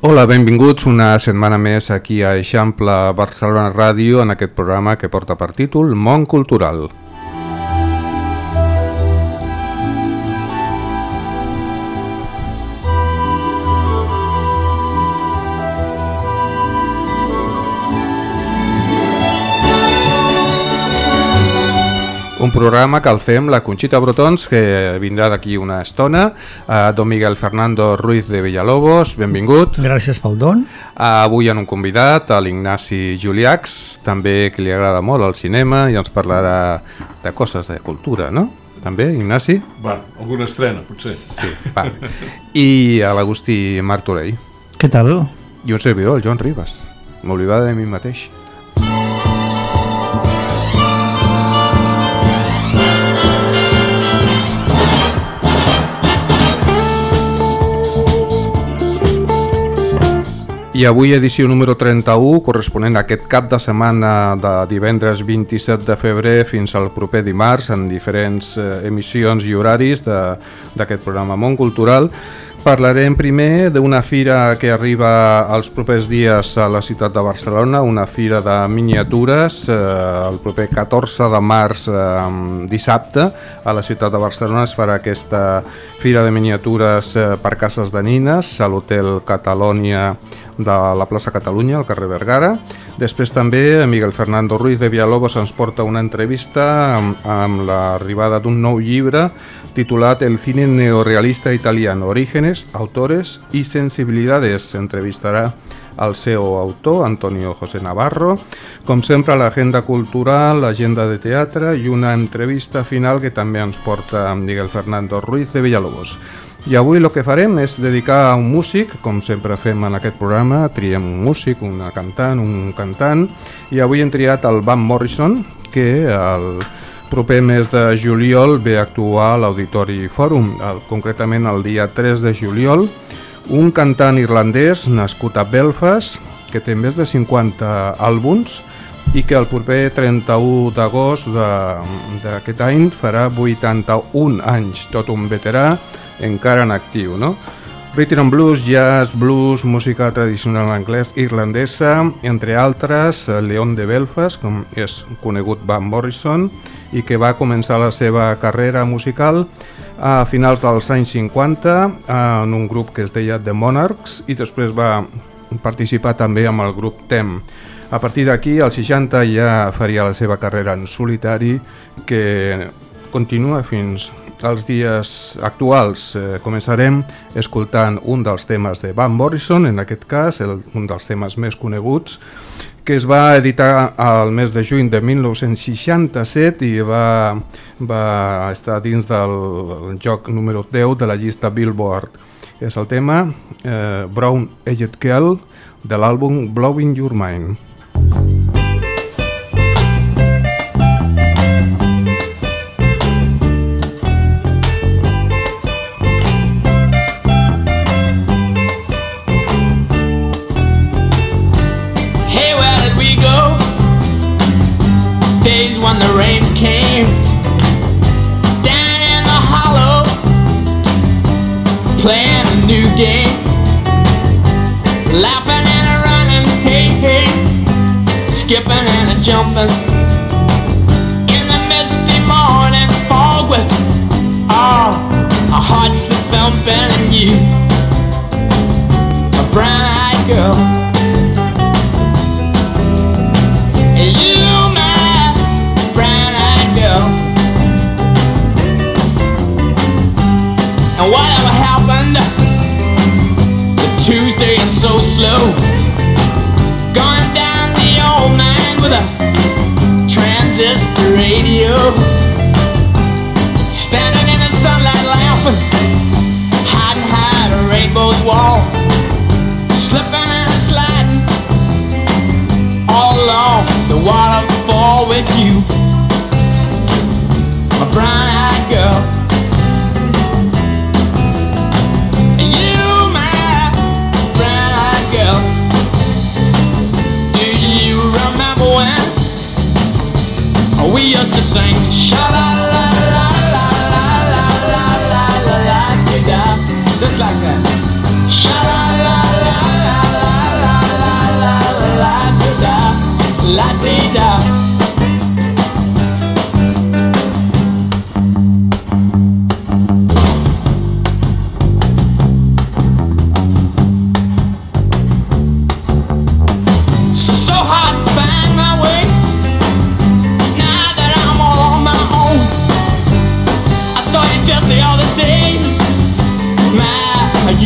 Hola, benvinguts una setmana més aquí a Eixample Barcelona Ràdio en aquest programa que porta per títol Món Cultural. Un programa que el fem la Conxita Brotons, que vindrà d'aquí una estona, don Miguel Fernando Ruiz de Villalobos, benvingut. Gràcies pel don. Avui en un convidat, l'Ignasi Juliacs, també que li agrada molt el cinema i ens parlarà de coses de cultura, no? També, Ignasi? Va, alguna estrena, potser. Sí, va. I a l'Agustí Martorell. Què tal? I un servidor, el Joan Ribas. M'oblidava de mi mateix. I avui edició número 31, corresponent a aquest cap de setmana de divendres 27 de febrer fins al proper dimarts, en diferents emissions i horaris d'aquest programa Món Cultural. Parlarem primer d'una fira que arriba els propers dies a la ciutat de Barcelona, una fira de miniatures, el proper 14 de març, dissabte, a la ciutat de Barcelona es farà aquesta fira de miniatures per cases de nines a l'Hotel Catalònia de la plaça Catalunya, al carrer Vergara. Després també Miguel Fernando Ruiz de Villalobos ens porta una entrevista amb l'arribada d'un nou llibre titulat El cine neorealista italiano, orígenes, autores y sensibilidades. Entrevistarà el seu autor, Antonio José Navarro. Com sempre, l'agenda cultural, l'agenda de teatre i una entrevista final que també ens porta Miguel Fernando Ruiz de Villalobos. I avui el que farem és dedicar a un músic, com sempre fem en aquest programa, triem un músic, una cantant, un cantant, i avui hem triat el Van Morrison, que el proper mes de juliol ve a actuar a l'Auditori Fòrum, concretament el dia 3 de juliol, un cantant irlandès nascut a Belfast, que té més de 50 àlbums, i que el proper 31 d'agost d'aquest any farà 81 anys, tot un veterà, encara en actiu, no? Rhythm and blues, jazz, blues, música tradicional anglès, irlandesa, entre altres, Leon de Belfast, com és conegut Van Morrison, i que va començar la seva carrera musical a finals dels anys 50 en un grup que es deia The Monarchs i després va participar també amb el grup Them. A partir d'aquí, als 60, ja faria la seva carrera en solitari, que continua fins als dies actuals. Començarem escoltant un dels temes de Van Morrison, en aquest cas, un dels temes més coneguts, que es va editar al mes de juny de 1967 i va estar dins del lloc número 10 de la llista Billboard. És el tema Brown Eyed Girl de l'àlbum Blowing Your Mind. When the rains came down in the hollow, playing a new game, laughing and a running, hey, hey, skipping and a jumping in the misty morning fog with our hearts a thumping and you, a brown-eyed girl. And whatever happened to Tuesday and so slow, going down the old mine with a transistor radio, standing in the sunlight laughing, hiding behind a rainbow's wall, slipping and sliding all along the waterfall with you, my brown-eyed girl. We used to sing sha-la-la-la-la-la-la-la-la-la-la-la-la, just like that. Sha-la-la-la-la-la-la-la-la-la-la.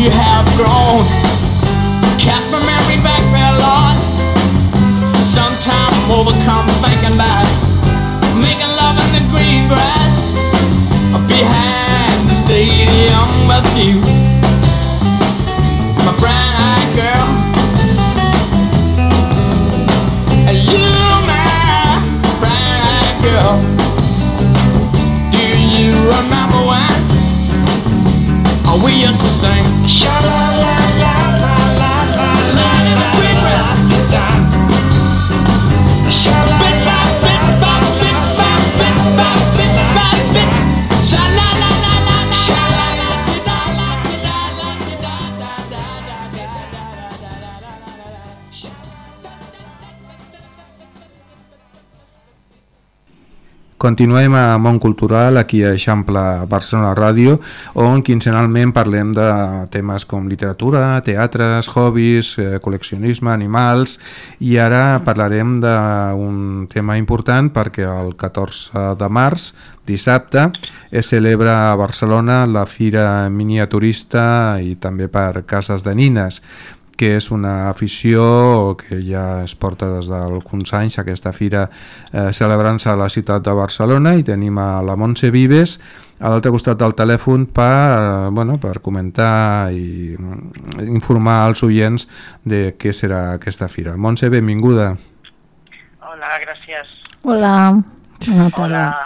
we have grown. Cast my memory back there, Lord. Sometimes I'm overcome thinking about making love in the green grass behind the stadium with you, my brown-eyed girl. You, my brown-eyed girl. Do you remember when we used to sing sha-la-la-la-la-la-la-la in the green grass? Continuem a Món Cultural, aquí a Eixample Barcelona Ràdio, on quinzenalment parlem de temes com literatura, teatres, hobbies, col·leccionisme, animals, i ara parlarem d'un tema important perquè el 14 de març, dissabte, es celebra a Barcelona la Fira Miniaturista i també per Cases de Nines, que és una afició que ja es porta des d'alguns anys, aquesta fira celebrant-se a la ciutat de Barcelona, i tenim a la Montse Vives a l'altre costat del telèfon per comentar i informar als oients de què serà aquesta fira. Montse, benvinguda. Hola, gràcies. Hola. Hola.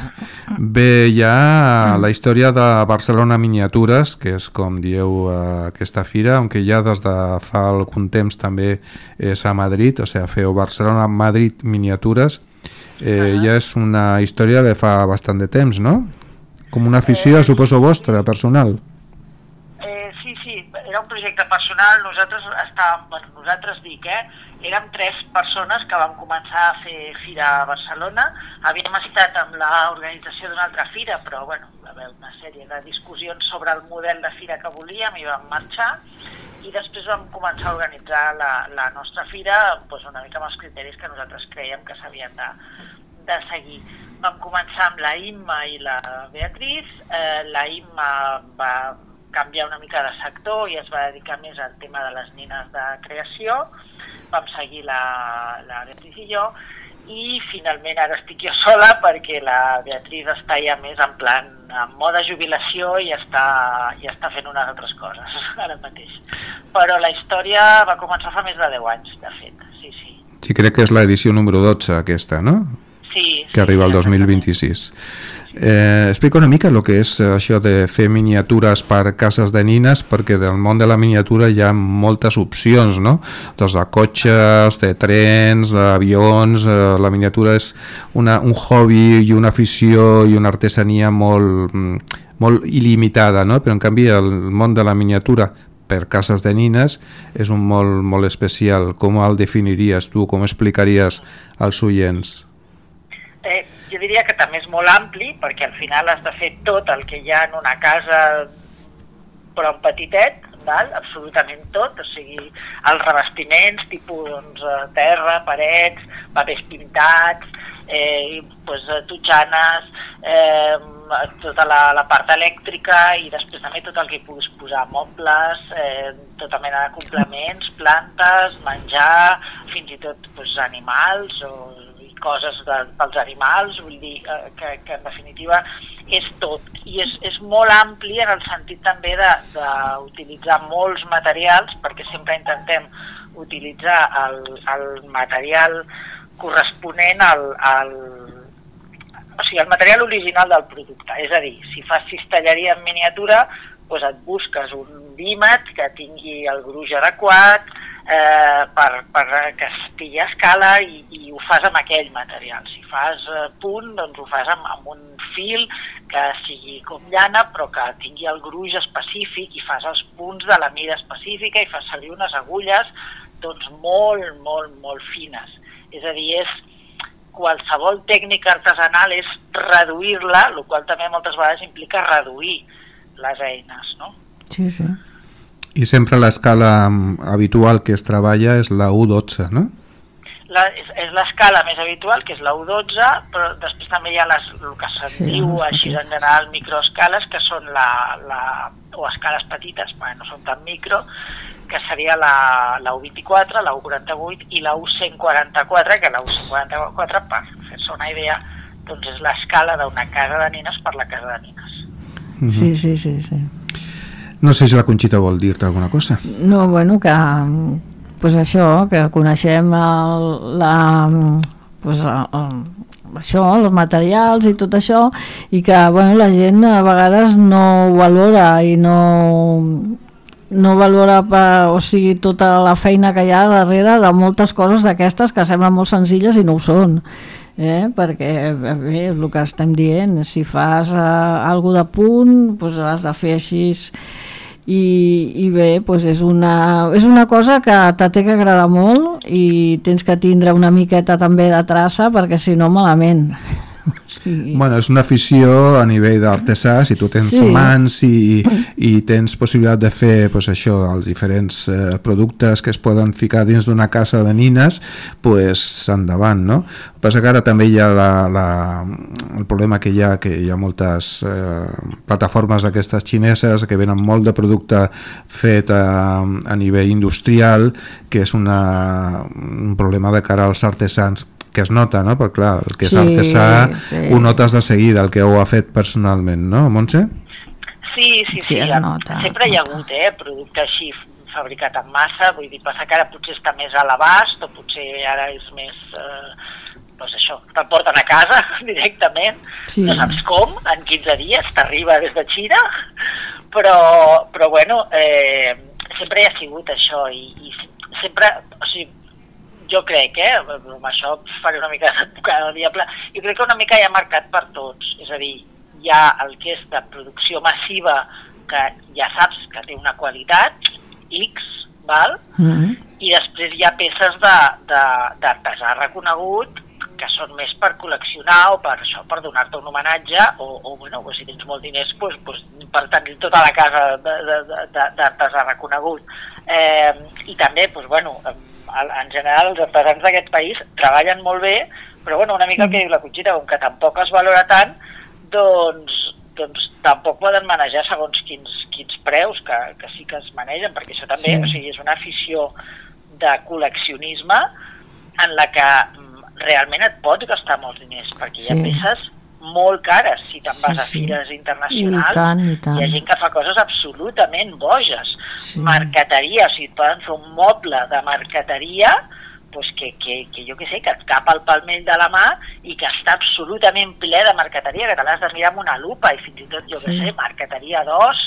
Bé, hi ha la història de Barcelona Miniatures, que és com dieu aquesta fira, aunque ja des de fa algun temps també és a Madrid, o sigui, feu Barcelona-Madrid Miniatures. Ja és una història de fa bastant de temps, no? Com una afició, suposo, vostra, personal. Sí, era un projecte personal. Nosaltres dic, érem 3 persones que vam començar a fer fira a Barcelona. Havíem estat amb l'organització d'una altra fira, però va haver una sèrie de discussions sobre el model de fira que volíem i vam marxar, i després vam començar a organitzar la nostra fira una mica amb els criteris que nosaltres creiem que s'havien de seguir. Vam començar amb la Imma i la Beatriz. La Imma va canviar una mica de sector i es va dedicar més al tema de les nines de creació. Vam seguir la Beatriz i jo, i finalment ara estic jo sola perquè la Beatriz està ja més en mode jubilació i està fent unes altres coses ara mateix. Però la història va començar fa més de 10 anys, de fet, sí. Sí, crec que és l'edició número 12 aquesta, no? Sí. Que arriba al 2026. Explica una mica el que és això de fer miniatures per cases de nines, perquè del món de la miniatura hi ha moltes opcions, no? Des de cotxes, de trens, d'avions. La miniatura és un hobby i una afició i una artesania molt il·limitada, no? Però en canvi el món de la miniatura per cases de nines és un molt especial. Com el definiries tu? Com explicaries als oients? Jo diria que també és molt ampli, perquè al final has de fer tot el que hi ha en una casa, però en petitet, absolutament tot, o sigui, els revestiments, tipus terra, parets, papers pintats, totxanes, tota la part elèctrica, i després també tot el que hi puguis posar, mobles, tota mena de complements, plantes, menjar, fins i tot animals i coses pels animals. Vull dir que en definitiva és tot, i és molt ampli en el sentit també d'utilitzar molts materials, perquè sempre intentem utilitzar el material corresponent al material original del producte. És a dir, si fas cistelleria en miniatura, et busques un vímet que tingui el gruix adequat per que estigui a escala, i ho fas amb aquell material. Si fas punt, doncs ho fas amb un fil que sigui com llana, però que tingui el gruix específic, i fas els punts de la mida específica, i fas servir unes agulles molt fines. És a dir, qualsevol tècnica artesanal és reduir-la, el qual també moltes vegades implica reduir les eines, no? Sí. I sempre l'escala habitual que es treballa és la U12, no? és l'escala més habitual, que és la U12, però després també hi ha el que se'n diu així en general microescales, que són o escales petites, no són tan micro, que seria la U24, la U48 i la U144, que la U144, per fer-se una idea, doncs és l'escala d'una casa de nines per la casa de nines. Sí. No sé si la Conxita vol dir-te alguna cosa. No, bueno, que pues això, que coneixem això, els materials i tot això, i que bueno, la gent a vegades no valora i no valora o sigui, tota la feina que hi ha darrere de moltes coses d'aquestes que semblen molt senzilles i no ho són. Perquè bé, és el que estem dient, si fas alguna de punt, doncs has de fer així, i bé, doncs és una cosa que t'ha que agradar molt i tens que tindre una miqueta també de traça, perquè si no malament. Sí. Bueno, és una afició a nivell d'artesà, si tu tens mans i tens possibilitat de fer pues, això, els diferents productes que es poden ficar dins d'una casa de nines, pues, endavant, no? El que passa que ara també hi ha el problema que hi ha moltes plataformes d'aquestes xineses que venen molt de producte fet a nivell industrial, que és un problema de cara als artesans, que es nota, no? Perquè clar, el que és artesà ho notes de seguida, el que ho ha fet personalment, no, Montse? Sí, sempre hi ha hagut producte així fabricat en massa, vull dir, passa que ara potser està més a l'abast, o potser ara és més, doncs això, te'l porten a casa directament, no saps com, en 15 dies t'arriba des de Xina, però bueno, sempre hi ha sigut això, i sempre, o sigui, jo crec, amb això faré una mica d'advocada del diable, jo crec que una mica hi ha marcat per tots, és a dir, hi ha el que és de producció massiva, que ja saps que té una qualitat, X, val? I després hi ha peces d'artesà reconegut, que són més per col·leccionar o per això, per donar-te un homenatge, o bueno, si tens molt diners, per tenir tota la casa d'artesà reconegut. I també, bueno, en general els artesans d'aquest país treballen molt bé, però bueno, una mica el que diu la Conxita, com que tampoc es valora tant, doncs tampoc poden manejar segons quins preus que sí que es manegen, perquè això també o sigui, és una afició de col·leccionisme en la que realment et pots gastar molts diners, perquè hi ha peces molt cares si te'n vas a fires internacionals. I tant. Hi ha gent que fa coses absolutament boges. Marqueteria, o sigui, et poden fer un moble de marqueteria pues que jo què sé, que et cap al palmell de la mà i que està absolutament ple de marqueteria, que te l'has de mirar amb una lupa, i fins i tot, jo què sé, marqueteria d'os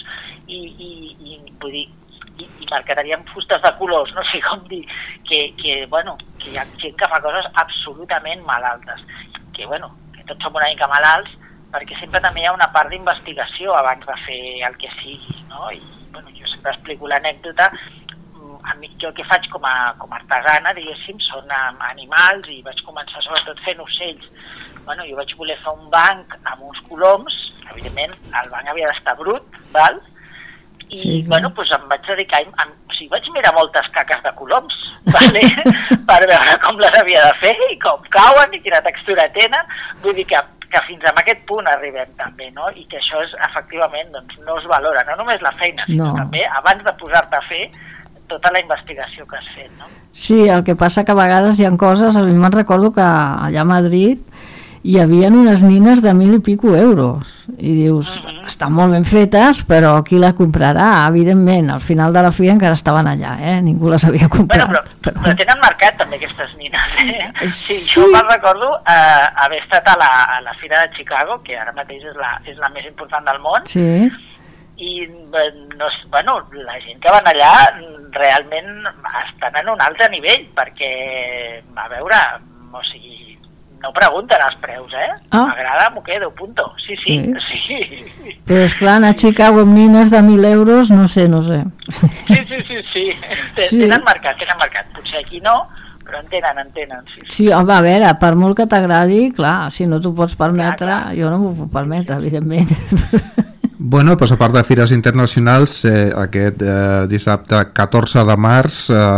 i vull dir, i marqueteria amb fustes de colors, no sé com dir, que hi ha gent que fa coses absolutament malaltes, que tots som una mica malalts, perquè sempre també hi ha una part d'investigació abans de fer el que sigui, no? I jo sempre explico l'anècdota, jo el que faig com a artesana, diguéssim, són animals, i vaig començar sobretot fent ocells. Jo vaig voler fer un banc amb uns coloms, evidentment el banc havia d'estar brut, val? I em vaig dedicar, vaig mirar moltes caques de coloms, vale? Per veure com les havia de fer i com cauen i quina textura tenen. Vull dir que fins a aquest punt arribem també, no? I que això és, efectivament, no es valora, no només la feina, sinó també abans de posar-te a fer tota la investigació que has fet, no? Sí, el que passa que a vegades hi ha coses, a mi me'n recordo que allà a Madrid hi havia unes nines de 1.000 i pico euros, i dius, estan molt ben fetes, però qui la comprarà? Evidentment, al final de la fi encara estaven allà, ningú les havia comprat. Però tenen mercat també aquestes nines, Sí, jo me'n recordo haver estat a la Fira de Chicago, que ara mateix és la més important del món, i la gent que van allà realment estan en un altre nivell, perquè, a veure, o sigui, no pregunten els preus, m'agrada, m'ho quedo, punto. Sí. Però esclar, a Chicago amb nines de 1.000 euros, no sé. Sí. Tenen mercat. Potser aquí no, però en tenen. Sí, home, a veure, per molt que t'agradi, clar, si no t'ho pots permetre, jo no m'ho puc permetre, evidentment. Bueno, doncs a part de fires internacionals, aquest dissabte 14 de març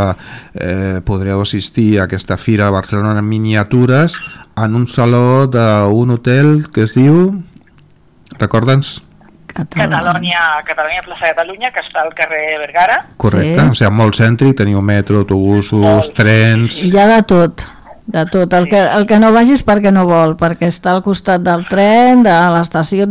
podreu assistir a aquesta fira a Barcelona en miniatures en un saló d'un hotel que es diu... Recorda'ns? Catalunya, plaça Catalunya, que està al carrer Vergara. Correcte, Sí. o sigui, molt cèntric, teniu metro, autobusos, Molt. trens... Hi ha de tot. De tot. El que no vagi és perquè no vol, perquè està al costat del tren, de l'estació,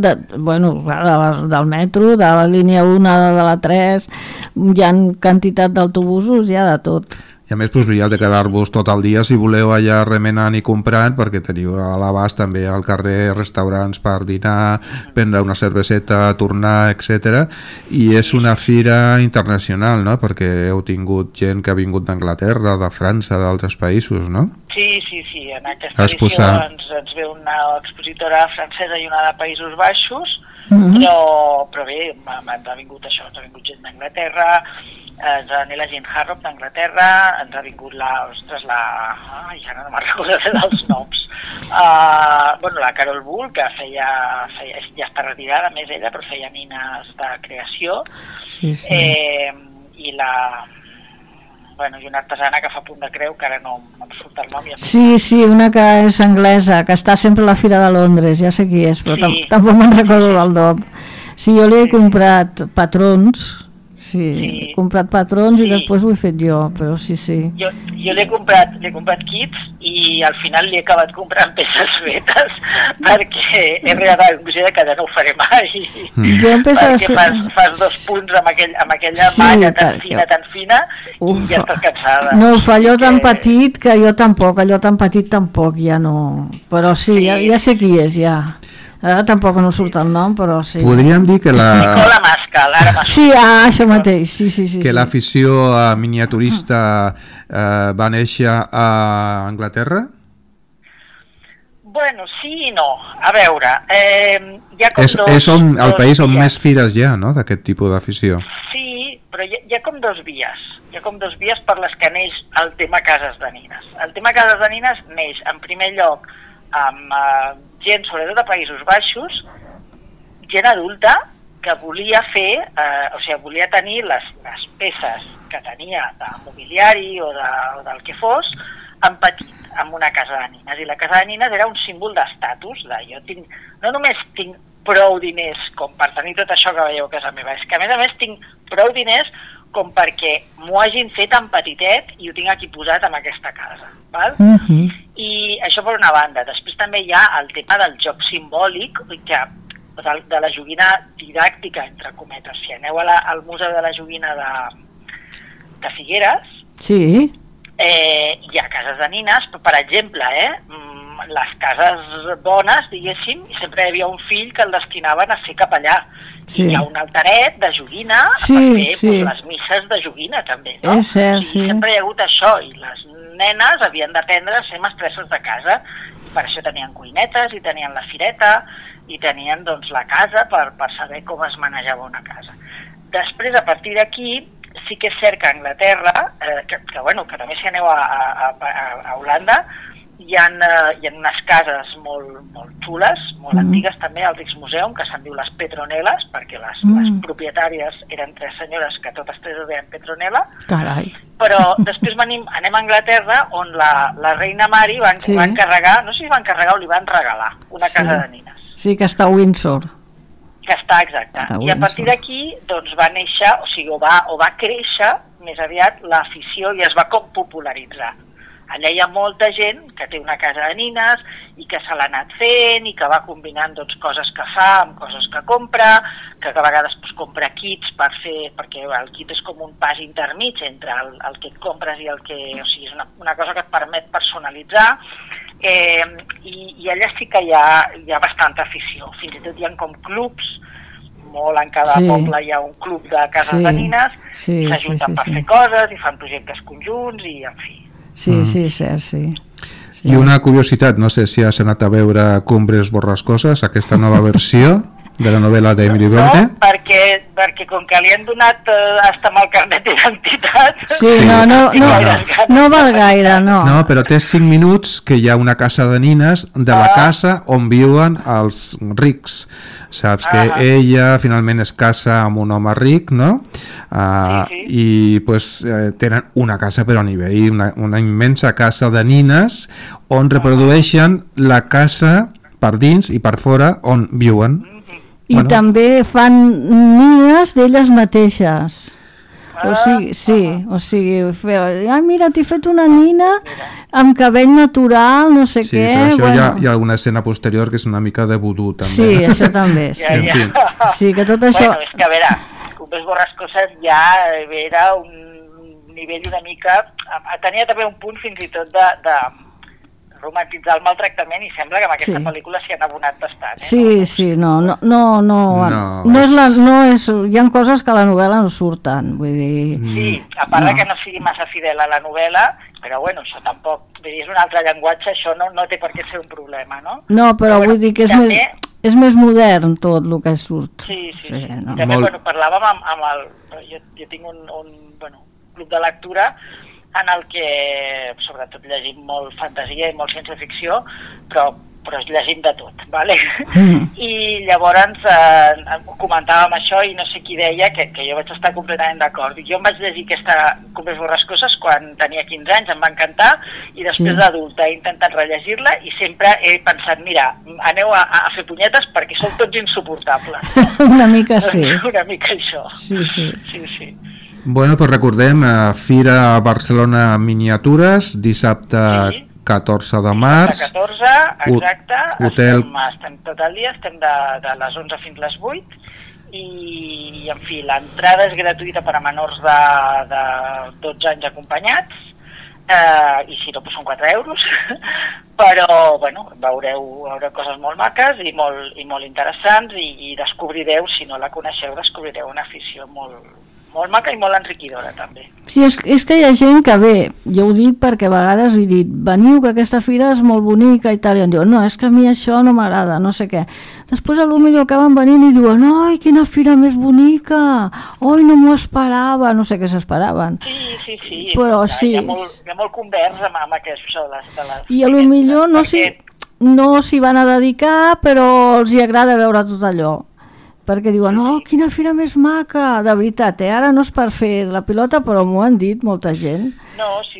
del metro, de la línia 1, de la 3, hi ha quantitat d'autobusos, hi ha de tot. I a més, doncs, hi ha de quedar-vos tot el dia si voleu allà remenant i comprant, perquè teniu a l'abast també al carrer restaurants per dinar, prendre una cerveseta, tornar, etc. I és una fira internacional, no?, perquè heu tingut gent que ha vingut d'Anglaterra, de França, d'altres països, no? Sí, en aquesta edició ens ve una expositora francesa i una de Països Baixos, però bé, ens ha vingut això, ens ha vingut gent d'Anglaterra, ens ha venit la Jane Harrop d'Anglaterra, ens ha vingut ja no me'n recordo dels noms, la Carol Bull, que ja està retirada, més ella, però feia nines de creació, Sí. i una artesana que fa punt de creu, que ara no em surt el nom. Sí, una que és anglesa, que està sempre a la Fira de Londres, ja sé qui és, però Sí. tampoc me'n recordo del nom. Sí, jo li he comprat patrons, he comprat patrons i després ho he fet jo, però sí. Jo li he comprat kits i al final li he acabat comprant peces fetes perquè he arribat a la conclusió que ja no ho faré mai. Jo Perquè fas 2 punts amb aquella malla tan fina i ja estàs cansada. No, fa allò tan petit que allò tan petit tampoc ja no... Però sí, ja sé qui és, ja. Ara tampoc no surt el nom, però sí. Podríem dir que Nicola Mascal, ara m'ha Sí, això mateix, sí. que l'afició miniaturista va néixer a Anglaterra? Bueno, sí i no. A veure, hi ha com És el país on més fires hi ha, no?, d'aquest tipus d'afició. Sí, però hi ha com 2 vies. Hi ha com 2 vies per les que neix el tema Cases de Nines. El tema Cases de Nines neix, en primer lloc, amb gent, sobretot de Països Baixos, gent adulta que volia fer, volia tenir les peces que tenia de mobiliari o del que fos, en petit, en una casa de nines. I la casa de nines era un símbol d'estatus, no només tinc prou diners com per tenir tot això que veieu a casa meva, és que a més tinc prou diners com perquè m'ho hagin fet en petitet i ho tinc aquí posat en aquesta casa, val? I això per una banda. Després també hi ha el tema del joc simbòlic, de la joguina didàctica, entre cometes. Si aneu al Museu de la Joguina de Figueres, sí. Hi ha cases de nines, però per exemple, les cases bones, diguéssim, sempre hi havia un fill que el destinaven a ser capellà. Sí. Hi ha un alteret de joguina per fer les misses de joguina també, no? És cert, sempre hi ha hagut això, i les nenes havien d'aprendre a ser mestresses de casa, i per això tenien cuinetes, i tenien la fireta, i tenien doncs la casa per saber com es manejava una casa. Després, a partir d'aquí, sí que és cert que a Anglaterra, que també si aneu a Holanda, hi ha unes cases molt xules, molt antigues també, al Rijksmuseum, que se'n diu les Petroneles, perquè les propietàries eren 3 senyores que totes 3 es deien Petronella. Carai. Però després anem a Anglaterra, on la reina Mary van encarregar, no sé si van encarregar o li van regalar, una casa de nines. Sí, que està a Windsor. Que està, exacte. I a partir d'aquí doncs, va néixer, o va créixer més aviat l'afició i es va com popularitzar. Allà hi ha molta gent que té una casa de nines i que se l'ha anat fent i que va combinant doncs, coses que fa amb coses que compra, que a vegades doncs, compra kits per fer, perquè el kit és com un pas intermig entre el que et compres i el que... O sigui, és una cosa que et permet personalitzar, i allà sí que hi ha bastanta afició. Fins i tot hi ha com clubs, molt en cada poble hi ha un club de cases de nines, s'ajunten per fer coses i fan projectes conjunts i en fi. Sí, cert, sí. I una curiositat, no sé si has anat a veure Cumbres Borrascoses, aquesta nova versió de la novel·la d'Emily Verne. No, perquè com que li han donat hasta amb el carnet d'identitat... Sí, no val gaire, no. No, però té 5 minuts que hi ha una casa de nines de la casa on viuen els rics. saps que ella finalment es casa amb un home ric, no? I pues, tenen una casa però a nivell, una immensa casa de nines on reprodueixen la casa per dins i per fora on viuen. I també fan nines d'elles mateixes. O sigui, mira, t'he fet una nina amb cabell natural, no sé què. Sí, però això hi ha alguna escena posterior que és una mica de vudú, també. Sí, això també. Sí, que tot això... Bueno, és que a veure, Cumbres Borrascoses ja era un nivell una mica... Tenia també un punt fins i tot de romantitzar el maltractament i sembla que amb aquesta pel·lícula s'hi han abonat bastant. Sí, no és, hi ha coses que a la novel·la no surten, vull dir... Sí, a part de que no sigui massa fidel a la novel·la, però bueno, això tampoc, vull dir, és un altre llenguatge, això no té per què ser un problema, no? No, però vull dir que és més modern tot el que surt. Sí. També, parlàvem amb el... Jo tinc un club de lectura en el que sobretot llegim molt fantasia i molt ciència-ficció, però llegim de tot, ¿vale? I llavors comentàvem això i no sé qui deia que jo vaig estar completament d'acord. Jo em vaig llegir aquesta Cumbres Borrascoses quan tenia 15 anys, em va encantar, i després d'adulta he intentat rellegir-la i sempre he pensat, mira, aneu a fer punyetes perquè sou tots insuportables. Una mica sí. Una mica això. Sí. Bueno, pues recordem, Fira Barcelona Miniatures, dissabte 14 de març. 14, exacte. Hotel... Estem tot el dia, estem de les 11 fins les 8 i, en fi, l'entrada és gratuïta per a menors de 12 anys acompanyats i si no, doncs són 4 euros. Però, bueno, veureu coses molt maques i molt interessants i descobrireu, si no la coneixeu, descobrireu una afició molt maca i molt enriquidora també. Sí, és que hi ha gent que ve, jo ho dic perquè a vegades he dit, veniu que aquesta fira és molt bonica i tal, i em diuen, no, és que a mi això no m'agrada, no sé què. Després potser acaben venint i diuen, oi, quina fira més bonica, oi, no m'ho esperava, no sé què s'esperaven. Sí, però sí. Hi ha molt convers amb això de les... I potser no s'hi van a dedicar, però els hi agrada veure tot allò. Perquè diuen, quina fira més maca, de veritat, ara no és per fer la pilota, però m'ho han dit molta gent. No, sí,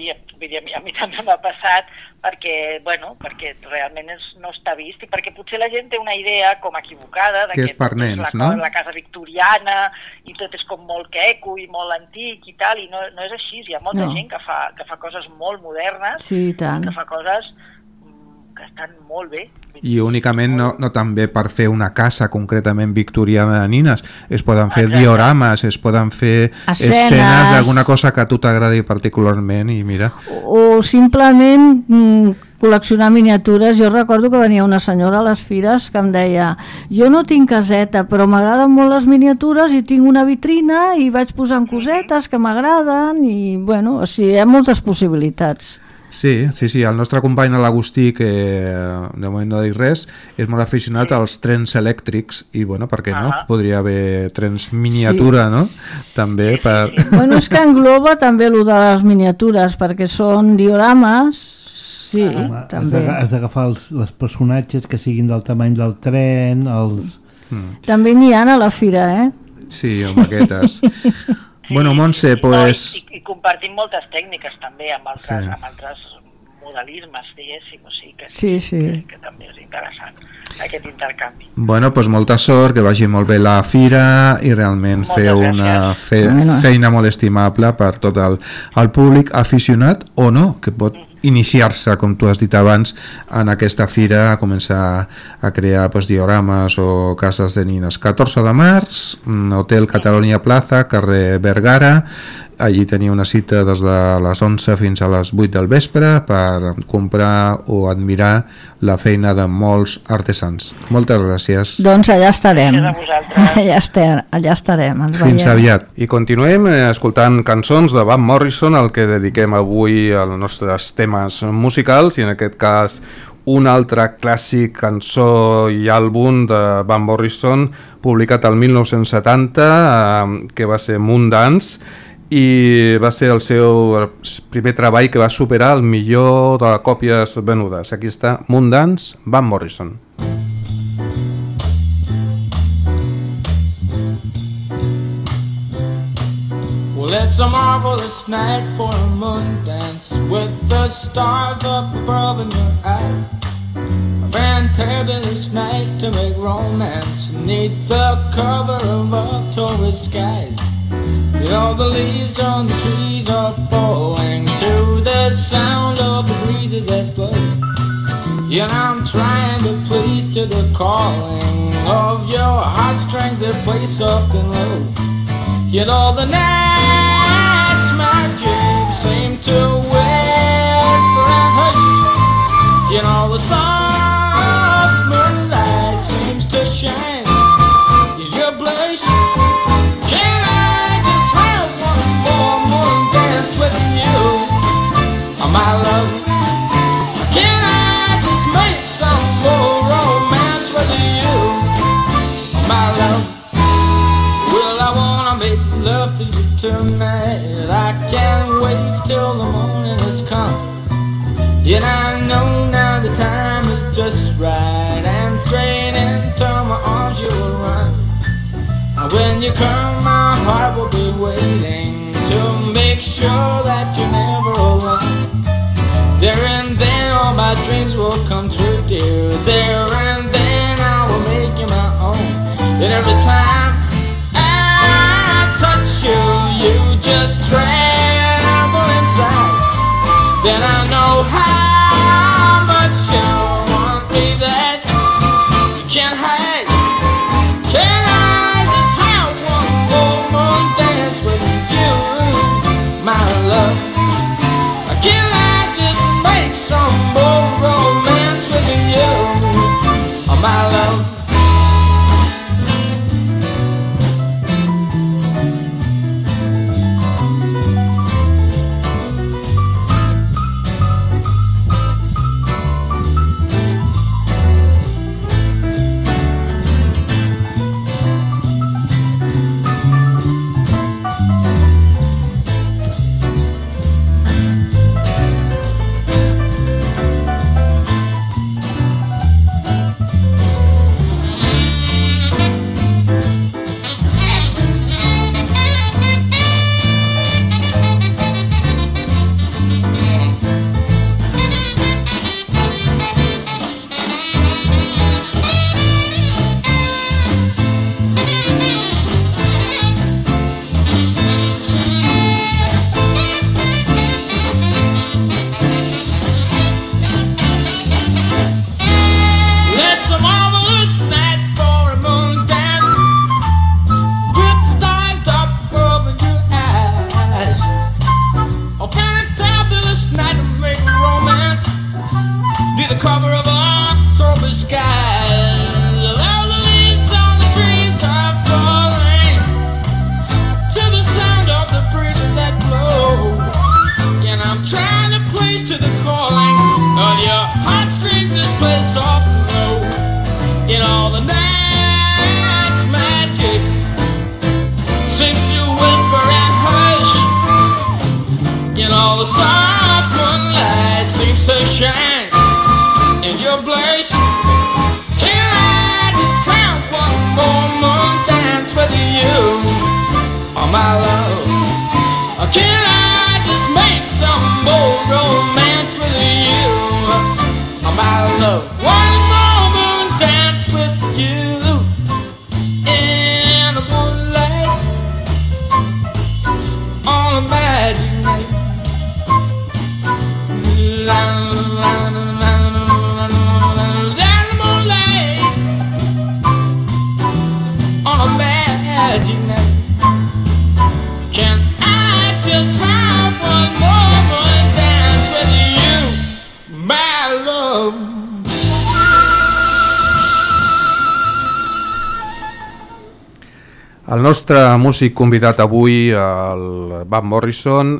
a mi també m'ha passat, perquè realment no està vist, i perquè potser la gent té una idea com equivocada, que és per nens, no? La casa victoriana, i tot és com molt queco i molt antic i tal, i no és així, hi ha molta gent que fa coses molt modernes, sí, tant. Que fa coses que estan molt bé. I únicament no també per fer una casa concretament victoriana de nines, es poden fer diorames, es poden fer escenes d'alguna cosa que a tu t'agradi particularment i mira. O simplement col·leccionar miniatures. Jo recordo que venia una senyora a les fires que em deia, jo no tinc caseta però m'agraden molt les miniatures i tinc una vitrina i vaig posant cosetes que m'agraden i bueno, o sigui, hi ha moltes possibilitats. Sí, el nostre company l'Agustí, que de moment no dic res, és molt aficionat als trens elèctrics i, bueno, per què no? Podria haver trens miniatura, no? També per... Bueno, és que engloba també el de les miniatures, perquè són diorames, sí, també. Has d'agafar els personatges que siguin del tamany del tren, els... També n'hi ha a la fira, Sí, amb aquestes... Bueno, Montse, pues... I compartim moltes tècniques també amb altres modelismes, diguéssim, o sigui que també és interessant aquest intercanvi. Bueno, pues molta sort, que vagi molt bé la fira i realment feu una feina molt estimable per tot el públic aficionat o no, que pot iniciar-se, com tu has dit abans, en aquesta fira, a començar a crear diorames o cases de nines. 14 de març, Hotel Catalonia Plaza, carrer Vergara, allí tenia una cita des de les 11 fins a les 8 del vespre per comprar o admirar la feina de molts artesans. Moltes gràcies. Doncs allà estarem. Allà estarem. Fins aviat. I continuem escoltant cançons de Van Morrison, al que dediquem avui als nostres temes musicals, i en aquest cas un altre clàssic cançó i àlbum de Van Morrison publicat el 1970, que va ser Moondance, i va ser el seu primer treball que va superar el millor de còpies venudes. Aquí està Moondance, Van Morrison. It's a marvelous night for a moon dance with the stars up above in your eyes. A fantabulous night to make romance beneath the cover of October skies. You know the leaves on the trees are falling to the sound of the breezes that blow. Yet I'm trying to please to the calling of your heartstrings that play soft and low. Yet all the night's magic seem to whisper and hush. Yet all the soft moonlight seems to shine in your blush. Can I just have one more moon dance with you, oh, my love? Can I just make some more romance with you, oh, my love? Well, I wanna make love to you tonight. I can't wait till the morning has come. Yet I know now the time is just right, and straight into my arms you will run. And when you come, my heart will be waiting to make sure that you're never alone. There and then all my dreams will come true, dear. There and then I will make you my own. And every time I touch you, you just tremble inside. Then I know how much you want me that you can't hide. Can I just have one more dance with you, my love? Can I just make some more romance with you, oh, my love? El nostre músic convidat avui, el Van Morrison,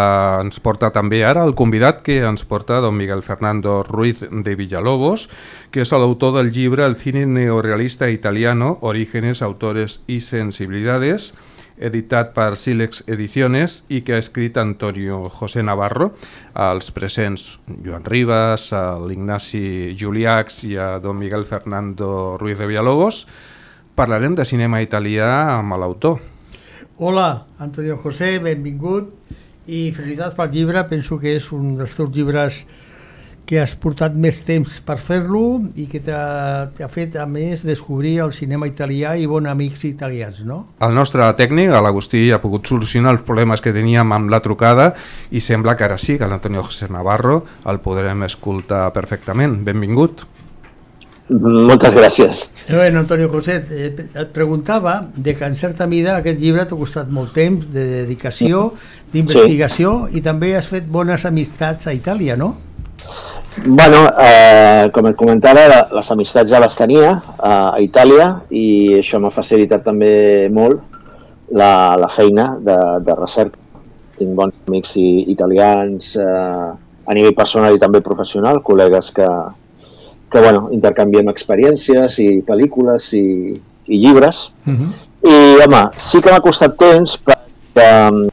ens porta també ara el convidat que ens porta don Miguel Fernando Ruiz de Villalobos, que és l'autor del llibre El cine neorealista italiano, Orígenes, autores y sensibilidades, editat per Silex Ediciones i que ha escrit Antonio José Navarro. Els presents Joan Rivas, l'Ignasi Juliacs i a don Miguel Fernando Ruiz de Villalobos. Parlarem de cinema italià amb l'autor. Hola, Antonio José, benvingut i felicitats pel llibre. Penso que és un dels teus llibres que has portat més temps per fer-lo i que t'ha fet, a més, descobrir el cinema italià i bons amics italians, no? El nostre tècnic, l'Agustí, ha pogut solucionar els problemes que teníem amb la trucada i sembla que ara sí, que l'Antonio José Navarro el podrem escoltar perfectament. Benvingut. Moltes gràcies. Bueno, Antonio José, et preguntava de que en certa mida aquest llibre t'ha costat molt temps de dedicació, d'investigació, i també has fet bones amistats a Itàlia, no? Bueno, com et comentava, les amistats ja les tenia a Itàlia i això m'ha facilitat també molt la feina de recerca. Tinc bons amics italians a nivell personal i també professional, col·legues que bueno, intercanviem experiències i pel·lícules i llibres. I, home, sí que m'ha costat temps perquè...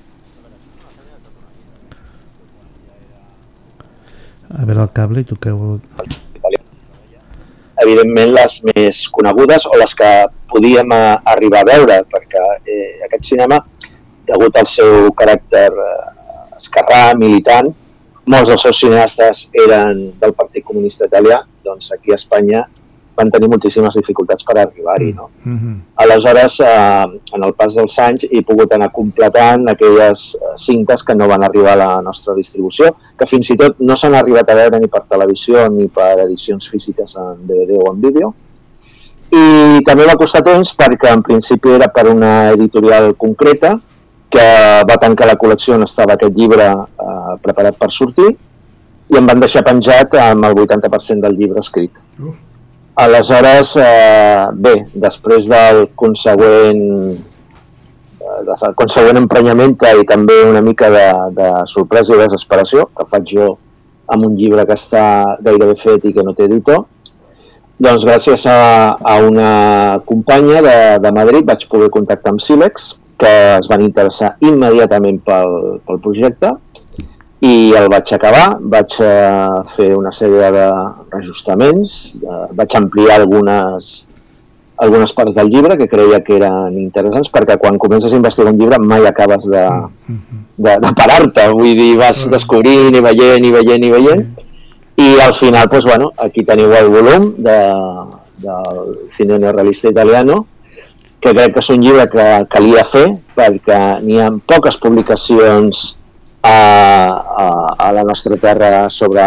A veure el cable i toqueu... Evidentment les més conegudes o les que podíem arribar a veure, perquè aquest cinema, degut al seu caràcter esquerrà, militant, molts dels seus cineastes eren del Partit Comunista Italià, doncs aquí a Espanya van tenir moltíssimes dificultats per arribar-hi, no? Aleshores, en el pas dels anys, he pogut anar completant aquelles cintes que no van arribar a la nostra distribució, que fins i tot no s'han arribat a veure ni per televisió ni per edicions físiques en DVD o en vídeo. I també va costar temps perquè en principi era per una editorial concreta que va tancar la col·lecció on estava aquest llibre preparat per sortir i em van deixar penjat amb el 80% del llibre escrit. Aleshores, bé, després del consegüent emprenyament i també una mica de sorpresa i desesperació, que faig jo amb un llibre que està gairebé fet i que no té editor, doncs gràcies a una companya de Madrid vaig poder contactar amb Silex, que es van interessar immediatament pel projecte, i el vaig acabar, vaig fer una sèrie de reajustaments, vaig ampliar algunes parts del llibre que creia que eren interessants, perquè quan comences a investigar un llibre mai acabes de parar-te, vull dir, vas descobrint i veient, i al final, doncs, bueno, aquí teniu el volum del cine neorrealista italiano, que crec que és un llibre que calia fer, perquè n'hi ha poques publicacions a la nostra terra sobre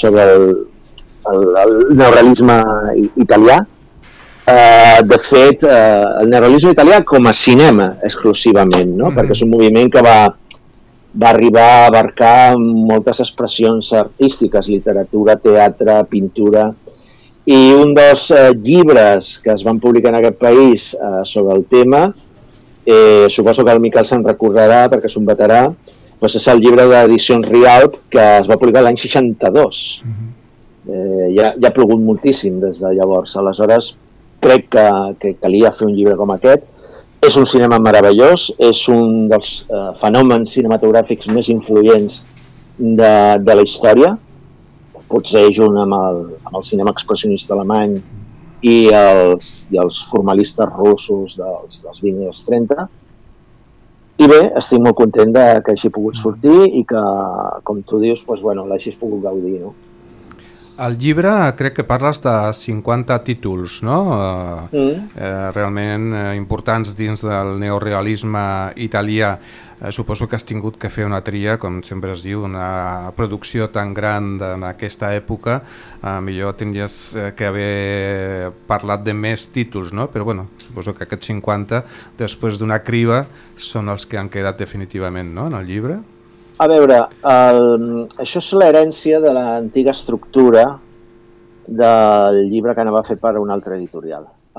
el neorealisme italià. De fet, el neorealisme italià com a cinema exclusivament, no? Perquè és un moviment que va arribar a abarcar moltes expressions artístiques, literatura, teatre, pintura, i un dels llibres que es van publicar en aquest país sobre el tema, suposo que el Miquel se'n recordarà perquè és un veterà, doncs és el llibre d'edicions Rialp que es va publicar l'any 62. Ja ha plogut moltíssim des de llavors, aleshores crec que calia fer un llibre com aquest. És un cinema meravellós, és un dels fenòmens cinematogràfics més influents de la història, potser junt amb el cinema expressionista alemany i els formalistes russos dels 20 i els 30. I bé, estic molt content que hagi pogut sortir i que, com tu dius, l'hagis pogut gaudir, no? Al llibre crec que parles de 50 títols, no? Realment importants dins del neorealisme italià. Suposo que has tingut que fer una tria, com sempre es diu, una producció tan gran en aquesta època, millor tindries que haver parlat de més títols, no? Però bueno, suposo que aquests 50, després d'una criba, són els que han quedat definitivament, no?, en el llibre. A veure, això és l'herència de l'antiga estructura del llibre que anava a fer per una altra editorial.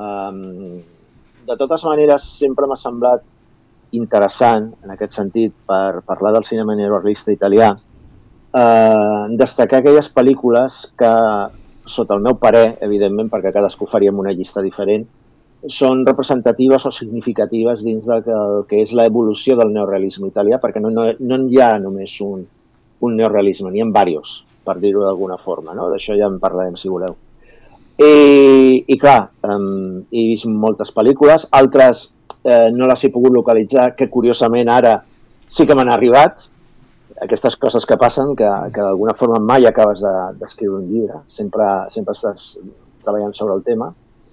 De totes maneres, sempre m'ha semblat interessant, en aquest sentit, per parlar del cinema neorealista italià, destacar aquelles pel·lícules que, sota el meu parer, evidentment, perquè cadascú faríem una llista diferent, són representatives o significatives dins del que és l'evolució del neorealisme italià, perquè no hi ha només un neorealisme, n'hi ha diversos, per dir-ho d'alguna forma, no? D'això ja en parlarem, si voleu. I clar, he vist moltes pel·lícules, altres no les he pogut localitzar, que curiosament ara sí que m'han arribat, aquestes coses que passen, que d'alguna forma mai acabes d'escriure un llibre, sempre estàs treballant sobre el tema,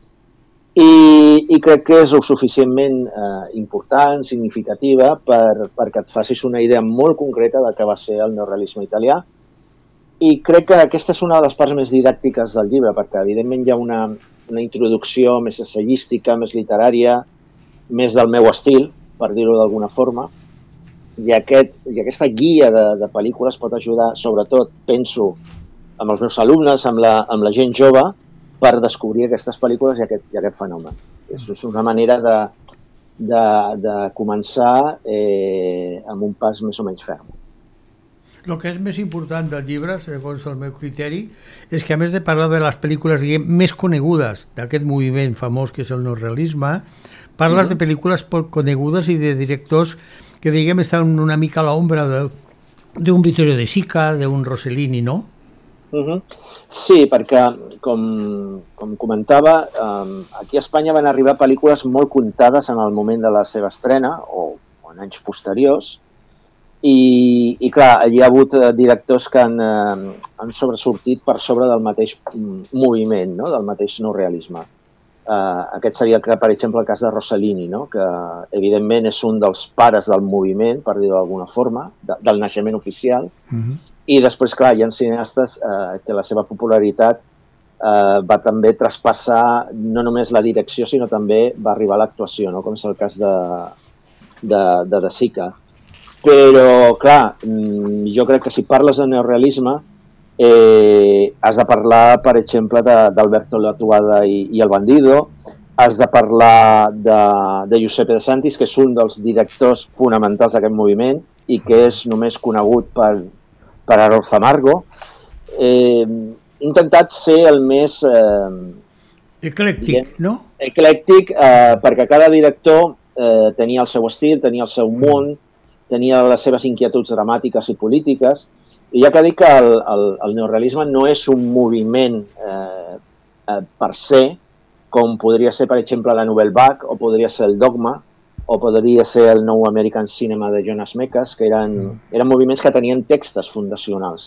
i crec que és suficientment important, significativa, perquè et facis una idea molt concreta de què va ser el neorealisme italià, i crec que aquesta és una de les parts més didàctiques del llibre, perquè evidentment hi ha una introducció més assagística, més literària, més del meu estil, per dir-ho d'alguna forma, i aquesta guia de pel·lícules pot ajudar, sobretot, penso, amb els meus alumnes, amb la gent jove, per descobrir aquestes pel·lícules i aquest fenomen. És una manera de començar amb un pas més o menys ferm. El que és més important del llibre, segons el meu criteri, és que a més de parlar de les pel·lícules més conegudes d'aquest moviment famós que és el neorealisme, parles de pel·lícules poc conegudes i de directors que, diguem, estan una mica a l'ombra d'un Vittorio De Sica, d'un Rossellini, no? Sí, perquè, com comentava, aquí a Espanya van arribar pel·lícules molt comptades en el moment de la seva estrena, o en anys posteriors, i clar, hi ha hagut directors que han sobresortit per sobre del mateix moviment, no? Del mateix neorealisme. Aquest seria, per exemple, el cas de Rossellini, no? Que evidentment és un dels pares del moviment, per dir-ho d'alguna forma, del naixement oficial, i després, clar, hi ha cineastes que la seva popularitat va també traspassar no només la direcció, sinó també va arribar a l'actuació, no? Com és el cas de Sica. Però, clar, jo crec que si parles de neorealisme has de parlar, per exemple, d'Alberto Lattuada i El Bandido, has de parlar de Giuseppe De Santis, que és un dels directors fonamentals d'aquest moviment i que és només conegut per Adolfo Amargo. He intentat ser el més... eclèctic, no? Eclèctic, perquè cada director tenia el seu estil, tenia el seu món, tenia les seves inquietuds dramàtiques i polítiques, i ja que dic que el neorealisme no és un moviment per se, com podria ser, per exemple, la Nouvelle Vague, o podria ser el Dogma, o podria ser el Nou American Cinema de Jonas Mekas, que eren moviments que tenien textos fundacionals.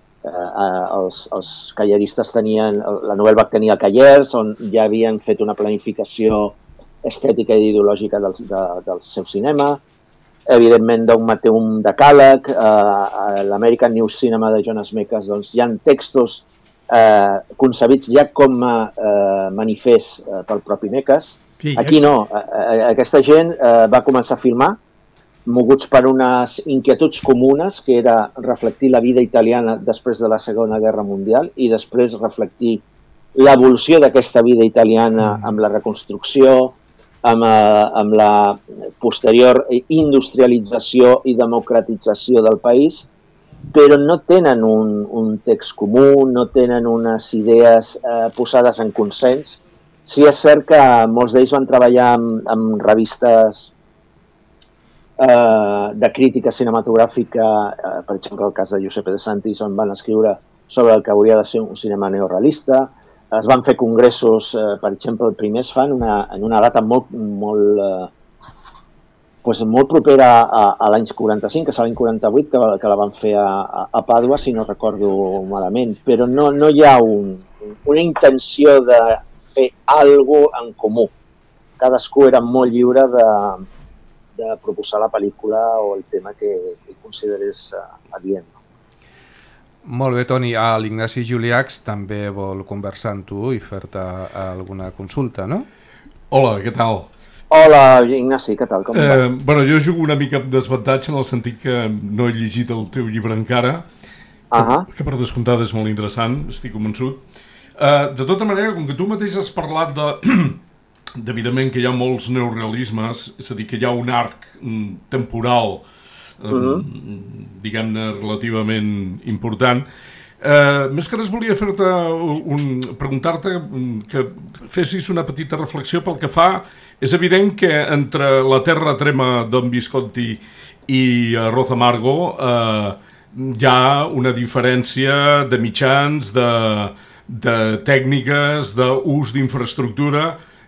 Els calleristes tenien, la Nouvelle Vague tenia callers, on ja havien fet una planificació estètica i ideològica del seu cinema. Evidentment, Dogma té un decàleg, l'American New Cinema de Jonas Mekas, doncs hi ha textos concebits ja com a manifest pel propi Mekas. Aquí no, aquesta gent va començar a filmar moguts per unes inquietuds comunes, que era reflectir la vida italiana després de la Segona Guerra Mundial i després reflectir l'evolució d'aquesta vida italiana amb la reconstrucció, amb la posterior industrialització i democratització del país, però no tenen un text comú, no tenen unes idees posades en consens. Sí, és cert que molts d'ells van treballar amb revistes de crítica cinematogràfica, per exemple, el cas de Giuseppe De Santis, on van escriure sobre el que hauria de ser un cinema neorealista. Es van fer congressos, per exemple, el primer es fan en una data molt propera a l'any 45, que és l'any 48, que la van fer a Pàdua, si no recordo malament. Però no hi ha una intenció de fer alguna cosa en comú. Cadascú era molt lliure de proposar la pel·lícula o el tema que considerés adient. Molt bé, Toni. L'Ignasi Juliacs també vol conversar amb tu i fer-te alguna consulta, no? Hola, què tal? Hola, Ignasi, què tal? Com va? Bueno, jo jugo una mica desavantatge en el sentit que no he llegit el teu llibre encara, que per descomptat és molt interessant, estic convençut. De tota manera, com que tu mateix has parlat evidentment que hi ha molts neorealismes, és a dir, que hi ha un arc temporal diguem-ne relativament important, més que res volia fer-te preguntar-te que fessis una petita reflexió pel que fa. És evident que entre La terra trema d'en Visconti i Arroz Amargo hi ha una diferència de mitjans, de tècniques, d'ús d'infraestructura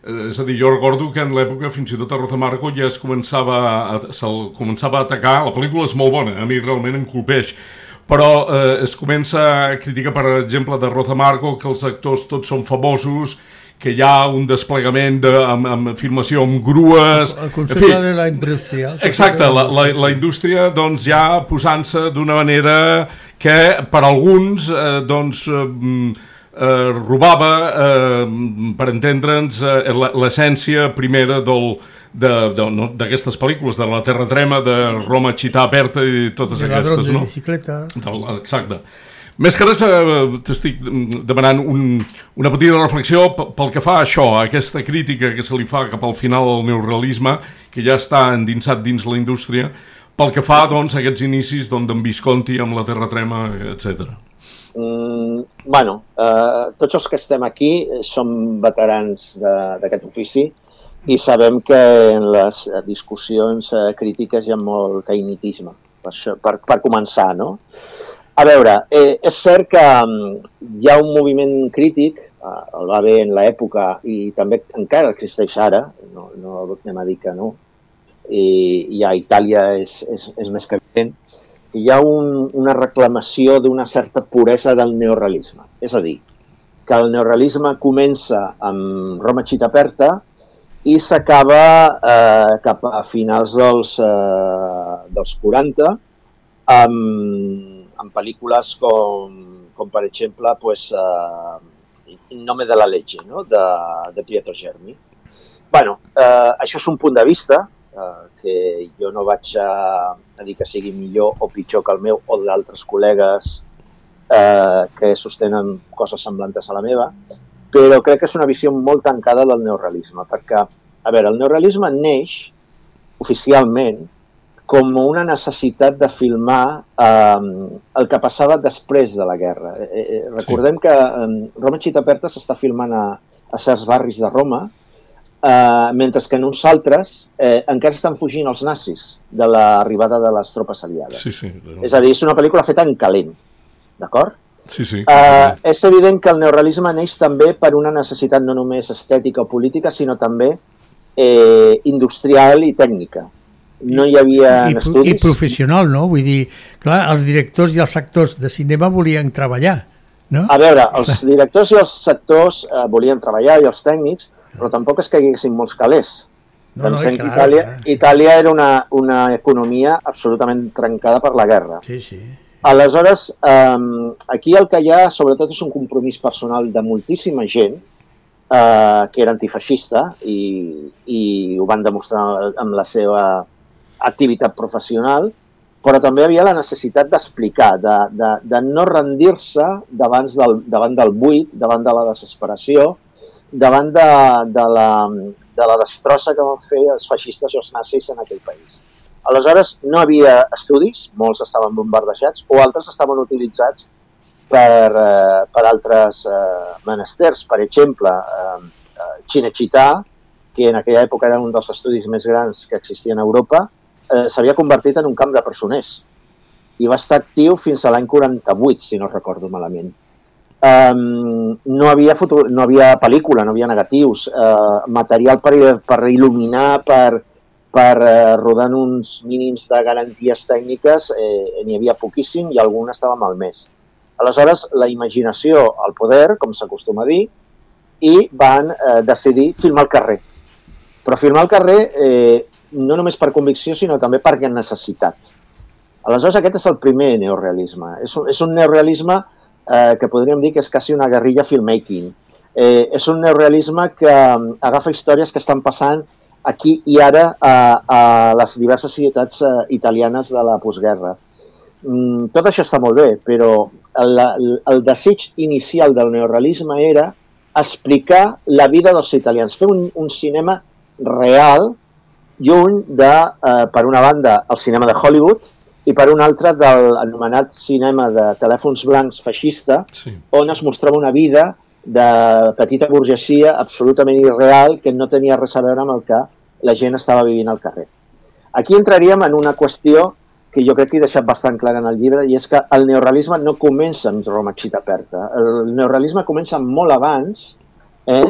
És a dir, jo recordo que en l'època fins i tot a Rozamarco ja se'l començava a atacar. La pel·lícula és molt bona, a mi realment em colpeix, però es comença a criticar, per exemple, de Rozamarco, que els actors tots són famosos, que hi ha un desplegament amb filmació amb grues... El concepte de la indústria. Exacte, la indústria doncs, ja posant-se d'una manera que per alguns doncs, robava, per entendre'ns, l'essència primera d'aquestes pel·lícules, de La Terra Trema, de Roma Città Aperta i totes aquestes, no? De bicicleta. Exacte. Més que res t'estic demanant una petita reflexió pel que fa a això, a aquesta crítica que se li fa cap al final del neorealisme, que ja està endinsat dins la indústria, pel que fa doncs, a aquests inicis d'en Visconti amb La Terra Trema, etc. Bueno, tots els que estem aquí som veterans d'aquest ofici i sabem que en les discussions crítiques hi ha molt caïnitisme, per començar, no? A veure, és cert que hi ha un moviment crític, el va haver en l'època i també encara existeix ara, no anem a dir que no, i a Itàlia és més que evident, hi ha una reclamació d'una certa puresa del neorealisme. És a dir, que el neorealisme comença amb Roma Città Aperta i s'acaba cap a finals dels 40 amb pel·lícules com per exemple, pues, In nome de la legge, no? de Pietro Germi. Bueno, això és un punt de vista, que jo no vaig a dir que sigui millor o pitjor que el meu o d'altres col·legues que sostenen coses semblantes a la meva, però crec que és una visió molt tancada del neorealisme, perquè, a veure, el neorealisme neix oficialment com una necessitat de filmar el que passava després de la guerra. Recordem que Roma Città Aperta s'està filmant a certs barris de Roma, mentre que en uns altres encara estan fugint els nazis de l'arribada de les tropes aliades. Sí. És a dir, és una pel·lícula feta en calent, d'acord? Sí. És evident que el neorealisme neix també per una necessitat no només estètica o política, sinó també industrial i tècnica. No hi havia estudis. I professional, no? Vull dir, clar, els directors i els actors de cinema volien treballar, no? A veure, els directors i els actors volien treballar i els tècnics, però tampoc és que hi haguessin molts calés. Pensem que Itàlia era una economia absolutament trencada per la guerra. Sí. Aleshores, aquí el que hi ha, sobretot, és un compromís personal de moltíssima gent que era antifeixista i ho van demostrar amb la seva activitat professional, però també havia la necessitat d'explicar, de no rendir-se davant del buit, davant de la desesperació, davant de la destrossa que van fer els feixistes i els nazis en aquell país. Aleshores, no havia estudis, molts estaven bombardejats, o altres estaven utilitzats per altres menesters. Per exemple, Cinecittà, que en aquella època era un dels estudis més grans que existien a Europa, s'havia convertit en un camp de presoners i va estar actiu fins a l'any 48, si no recordo malament. No havia pel·lícula, no havia negatius, material per il·luminar, per rodar uns mínims de garanties tècniques, n'hi havia poquíssim i algun estava malmès. Aleshores, la imaginació al poder, com s'acostuma a dir, i van decidir filmar al carrer. Però filmar al carrer no només per convicció, sinó també per necessitat. Aleshores, aquest és el primer neorealisme. És un neorealisme que podríem dir que és quasi una guerrilla filmmaking. És un neorealisme que agafa històries que estan passant aquí i ara a les diverses ciutats italianes de la postguerra. Tot això està molt bé, però el desig inicial del neorealisme era explicar la vida dels italians, fer un cinema real, lluny de, per una banda, el cinema de Hollywood i per una altra del anomenat cinema de telèfons blancs feixista, on es mostrava una vida de petita burgesia absolutament irreal que no tenia res a veure amb el que la gent estava vivint al carrer. Aquí entraríem en una qüestió que jo crec que he deixat bastant clara en el llibre, i és que el neorealisme no comença amb Roma Città Aperta. El neorealisme comença molt abans,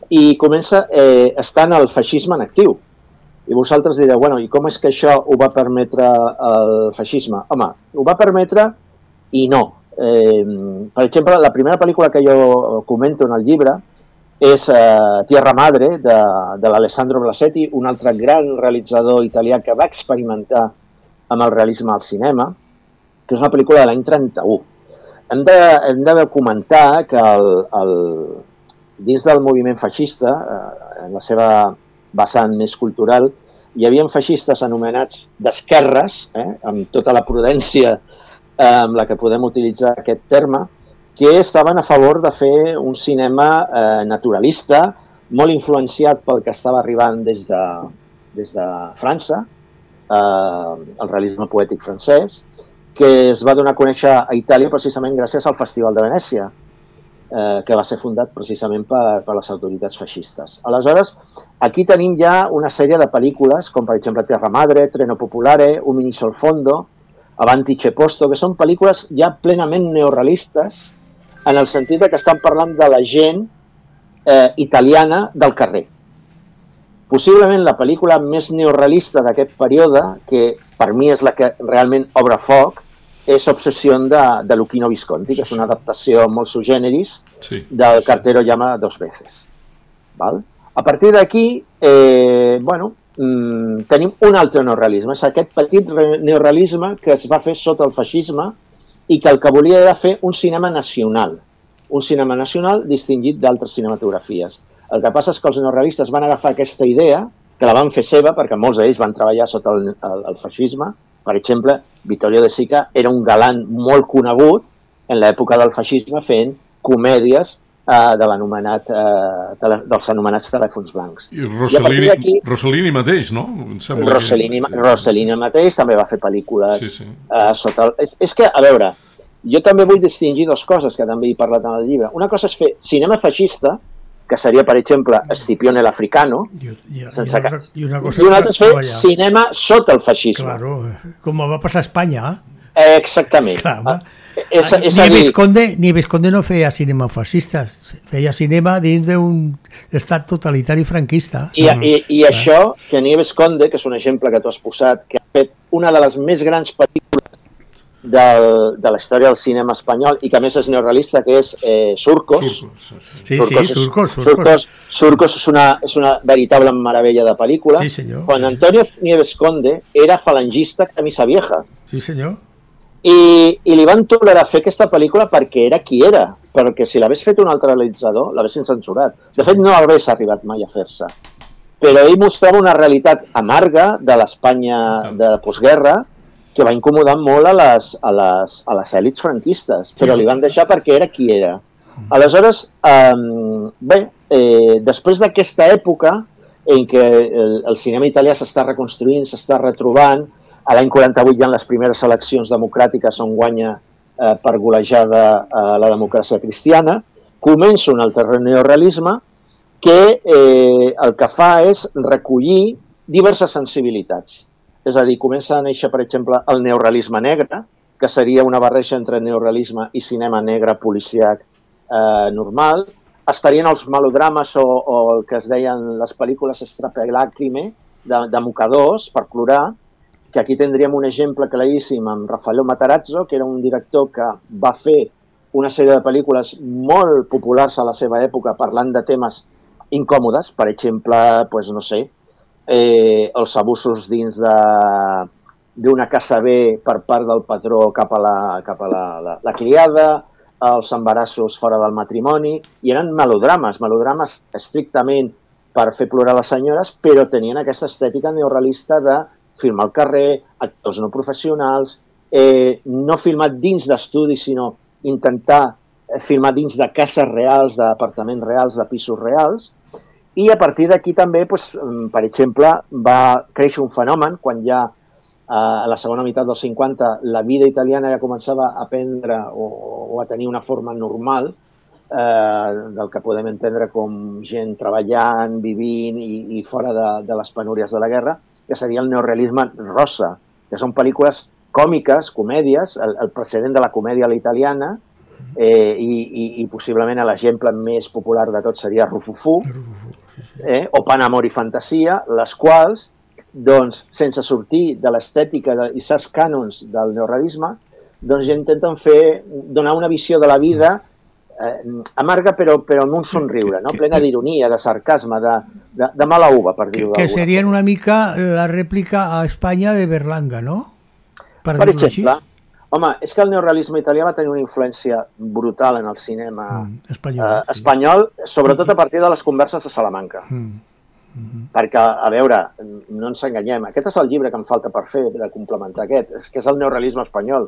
i comença estant el feixisme en actiu. I vosaltres direu, bueno, i com és que això ho va permetre el feixisme? Home, ho va permetre i no. Per exemple, la primera pel·lícula que jo comento en el llibre és Tierra Madre, de l'Alessandro Blasetti, un altre gran realitzador italià que va experimentar amb el realisme al cinema, que és una pel·lícula de l'any 31. Hem de comentar que dins del moviment feixista, en la seva vessant més cultural, hi havia feixistes anomenats d'esquerres, amb tota la prudència amb la que podem utilitzar aquest terme, que estaven a favor de fer un cinema naturalista, molt influenciat pel que estava arribant des de França, el realisme poètic francès, que es va donar a conèixer a Itàlia precisament gràcies al Festival de Venècia, que va ser fundat precisament per les autoritats feixistes. Aleshores, aquí tenim ja una sèrie de pel·lícules, com per exemple Terra Madre, Treno Popolare, Un Ministro al Fondo, Avanti C'è Posto, que són pel·lícules ja plenament neorealistes, en el sentit que estan parlant de la gent italiana del carrer. Possiblement la pel·lícula més neorealista d'aquest període, que per mi és la que realment obre foc, és Obsession de Luchino Visconti, que és una adaptació molt sui generis del Cartero llama dos veces. Val? A partir d'aquí, tenim un altre neorealisme, és aquest petit neorealisme que es va fer sota el feixisme i que el que volia era fer un cinema nacional distingit d'altres cinematografies. El que passa és que els neorealistes van agafar aquesta idea, que la van fer seva, perquè molts d'ells van treballar sota el feixisme. Per exemple, Vittorio De Sica era un galant molt conegut en l'època del feixisme fent comèdies dels anomenats telèfons blancs. I Rossellini mateix, no? Rossellini mateix també va fer pel·lícules sota... És que, a veure, jo també vull distingir dues coses que també he parlat en el llibre. Una cosa és fer cinema feixista, que seria, per exemple, Scipione l'Africano, i una altra és fer cinema sota el feixisme. Claro, com va passar a Espanya. Exactament. Ni Visconde no feia cinema fascista, feia cinema dins d'un estat totalitari franquista. I això, que Nieves Conde, que és un exemple que tu has posat, que ha fet una de les més grans pel·lícules de la història del cinema espanyol i que a més és neorealista, que és Surcos. Surcos és una veritable meravella de pel·lícula. Sí, senyor. Quan Antonio Nieves Conde era falangista camisa vieja. Sí, senyor. I li van tolerar fer aquesta pel·lícula perquè era qui era, perquè si l'hagués fet un altre realitzador l'haguessin censurat. De fet, no hagués arribat mai a fer-se. Però ell mostrava una realitat amarga de l'Espanya de postguerra que va incomodar molt a les èlits franquistes, però li van deixar perquè era qui era. Aleshores, després d'aquesta època en què el cinema italià s'està reconstruint, s'està retrobant, a l'any 48 hi ha les primeres eleccions democràtiques on guanya per golejada la democràcia cristiana, comença un altre neorealisme que el que fa és recollir diverses sensibilitats. És a dir, comença a néixer, per exemple, el neorealisme negre, que seria una barreja entre neorealisme i cinema negre policíac normal. Estarien els melodrames o el que es deien les pel·lícules strappalacrime, de mocadors, per plorar, que aquí tindríem un exemple claríssim amb Raffaello Matarazzo, que era un director que va fer una sèrie de pel·lícules molt populars a la seva època parlant de temes incòmodes, per exemple, els abusos dins d'una casa B per part del patró cap a la criada, els embarassos fora del matrimoni, i eren melodrames estrictament per fer plorar les senyores, però tenien aquesta estètica neorealista de filmar al carrer, actors no professionals, no filmar dins d'estudis, sinó intentar filmar dins de cases reals, d'apartaments reals, de pisos reals, i a partir d'aquí també, per exemple, va créixer un fenomen, quan ja a la segona meitat dels 50 la vida italiana ja començava a prendre o a tenir una forma normal, del que podem entendre com gent treballant, vivint i fora de les penúries de la guerra, que seria el neorealisme rosa, que són pel·lícules còmiques, comèdies, el precedent de la comèdia a la italiana, i possiblement l'exemple més popular de tot seria Rufufu, o Pan, Amor i Fantasia, les quals, doncs, sense sortir de l'estètica i certs cànons del neorealisme, doncs ja intenten donar una visió de la vida amarga però amb un somriure, no? Plena d'ironia, de sarcasme, de mala uva, per dir-ho d'alguna Que serien una mica la rèplica a Espanya de Berlanga, no? Per exemple. Home, és que el neorealisme italià va tenir una influència brutal en el cinema espanyol, sobretot a partir de les converses de Salamanca. Perquè, a veure, no ens enganyem, aquest és el llibre que em falta per fer, de complementar aquest, que és el neorealisme espanyol.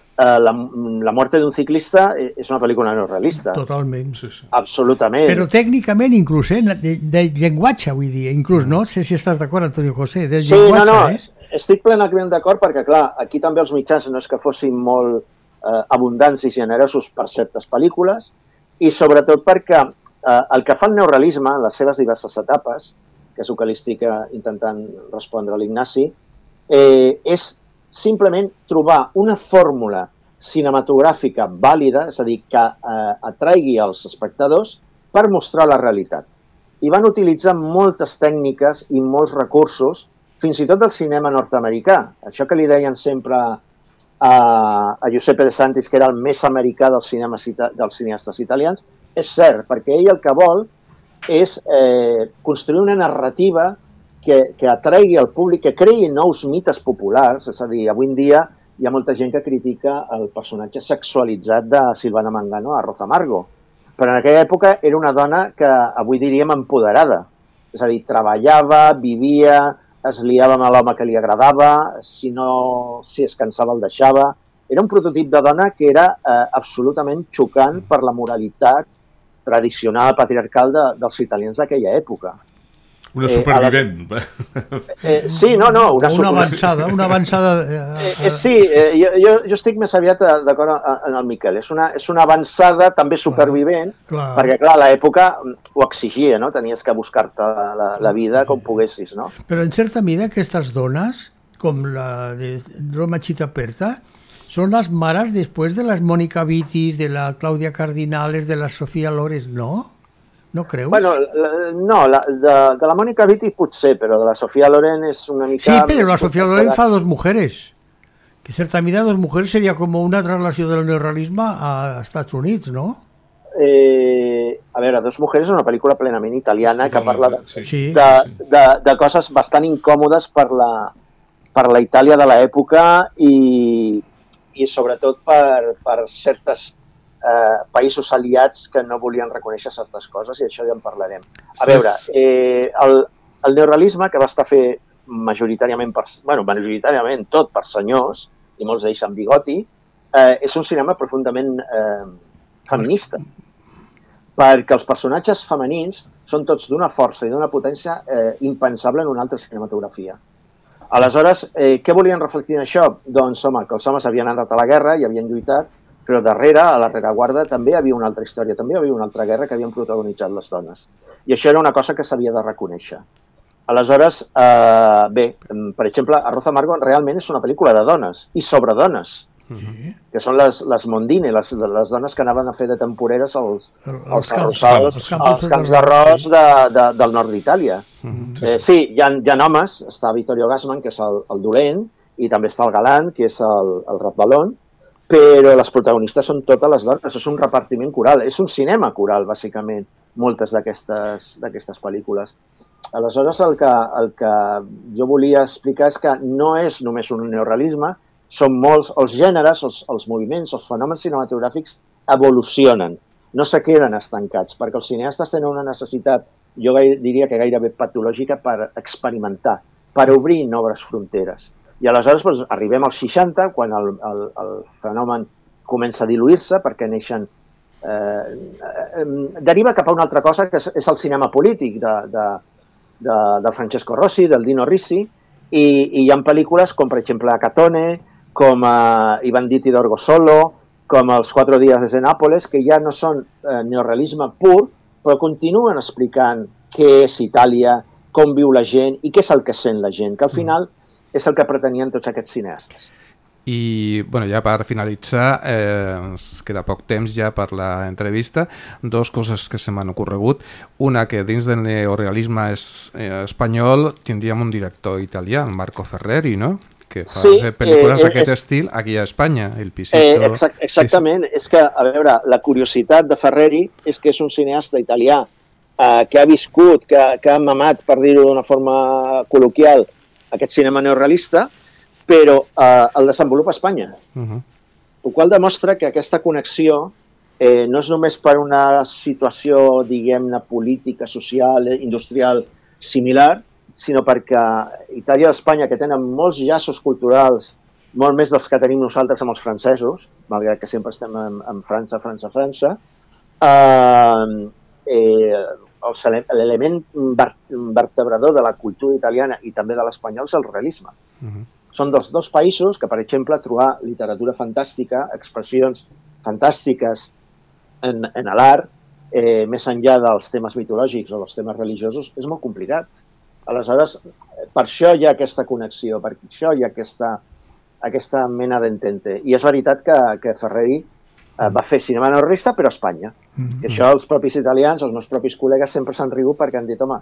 La muerte d'un ciclista és una pel·lícula neorealista. Totalment. Absolutament. Però tècnicament, inclús, de llenguatge, vull dir, inclús, no sé si estàs d'acord, Antonio José, del llenguatge, Estic plenament d'acord perquè, clar, aquí també els mitjans no és que fossin molt abundants i generosos per certes pel·lícules i sobretot perquè el que fa el neorealisme en les seves diverses etapes, que és el que li estic intentant respondre a l'Ignasi, és simplement trobar una fórmula cinematogràfica vàlida, és a dir, que atraigui els espectadors per mostrar la realitat. I van utilitzar moltes tècniques i molts recursos fins i tot del cinema nord-americà. Això que li deien sempre a Giuseppe De Santis, que era el més americà dels cineastes italians, és cert, perquè ell el que vol és construir una narrativa que atraigui al públic, que creï nous mites populars, és a dir, avui en dia hi ha molta gent que critica el personatge sexualitzat de Silvana Mangano a Rosa Amargo, però en aquella època era una dona que avui diríem empoderada, és a dir, treballava, vivia, es liava amb l'home que li agradava, si es cansava el deixava. Era un prototip de dona que era absolutament xocant per la moralitat tradicional patriarcal dels italians d'aquella època. Una supervivent. Sí, no, una avançada. Sí, jo estic més aviat d'acord amb el Miquel. És una avançada també supervivent, perquè, clar, l'època ho exigia, no? Tenies que buscar-te la vida com poguessis, no? Però, en certa mida, aquestes dones, com la de Roma Città són les mares després de les Mònica Vitis, de la Clàudia Cardinales, de la Sofia Loren, no? No creus? Bueno, no, de la Mònica Vitti potser, però de la Sofia Loren és una mica... Sí, però la Sofia Loren fa Dos mujeres. Que en certa mida Dos mujeres seria com una traslació del neorealisme a Estats Units, no? A veure, Dos mujeres és una pel·lícula plenament italiana que parla de coses bastant incòmodes per la Itàlia de l'època i sobretot per certes països aliats que no volien reconèixer certes coses, i això ja en parlarem. A veure, el neorealisme, que va estar fet majoritàriament tot per senyors, i molts d'ells amb bigoti, és un cinema profundament feminista, perquè els personatges femenins són tots d'una força i d'una potència impensable en una altra cinematografia. Aleshores, què volien reflectir en això? Doncs, home, que els homes havien anat a la guerra i havien lluitat, però darrere, a la rereguarda, també hi havia una altra història, també hi havia una altra guerra que havien protagonitzat les dones. I això era una cosa que s'havia de reconèixer. Aleshores, bé, per exemple, a Rosa Amargo realment és una pel·lícula de dones, i sobre dones, que són les mondine, les dones que anaven a fer de temporeres als camps d'arròs del nord d'Itàlia. Sí, hi ha homes, està Vittorio Gassman, que és el dolent, i també està el galant, que és el Ratbalón, però les protagonistes són totes les dones, és un repartiment coral, és un cinema coral, bàsicament, moltes d'aquestes pel·lícules. Aleshores, el que jo volia explicar és que no és només un neorealisme, són molts, els gèneres, els moviments, els fenòmens cinematogràfics evolucionen, no se queden estancats, perquè els cineastes tenen una necessitat, jo diria que gairebé patològica, per experimentar, per obrir noves fronteres. I aleshores arribem als 60, quan el fenomen comença a diluir-se, perquè neixen... Deriva cap a una altra cosa, que és el cinema polític de Francesco Rossi, del Dino Risi, i hi ha pel·lícules com, per exemple, Catone, com I banditi d'Orgo Solo, com Els 4 dies de Nàpoles, que ja no són neorealisme pur, però continuen explicant què és Itàlia, com viu la gent i què és el que sent la gent, que al final és el que pretenien tots aquests cineastes. I bueno, ja per finalitzar, ens queda poc temps ja per l'entrevista, dos coses que se m'han ocorregut. Una, que dins del neorealisme espanyol tindríem un director italià, Marco Ferreri, no? Que fa pel·lícules d'aquest estil aquí a Espanya, El Pisito... Exactament, és que, a veure, la curiositat de Ferreri és que és un cineasta italià que ha viscut, que ha mamat, per dir-ho d'una forma col·loquial, aquest cinema neorealista, però el desenvolupa a Espanya. El qual demostra que aquesta connexió no és només per una situació, diguem-ne, política, social, industrial similar, sinó perquè Itàlia i Espanya, que tenen molts llaços culturals, molt més dels que tenim nosaltres amb els francesos, malgrat que sempre estem en França, l'element vertebrador de la cultura italiana i també de l'espanyol és el realisme. Són dels dos països que, per exemple, trobar literatura fantàstica, expressions fantàstiques en l'art, més enllà dels temes mitològics o dels temes religiosos, és molt complicat. Aleshores, per això hi ha aquesta connexió, per això hi ha aquesta mena d'entente. I és veritat que Ferreri va fer cinema neorealista, però a Espanya. I això els propis italians, els meus propis col·legues, sempre s'han rigut perquè han dit, home,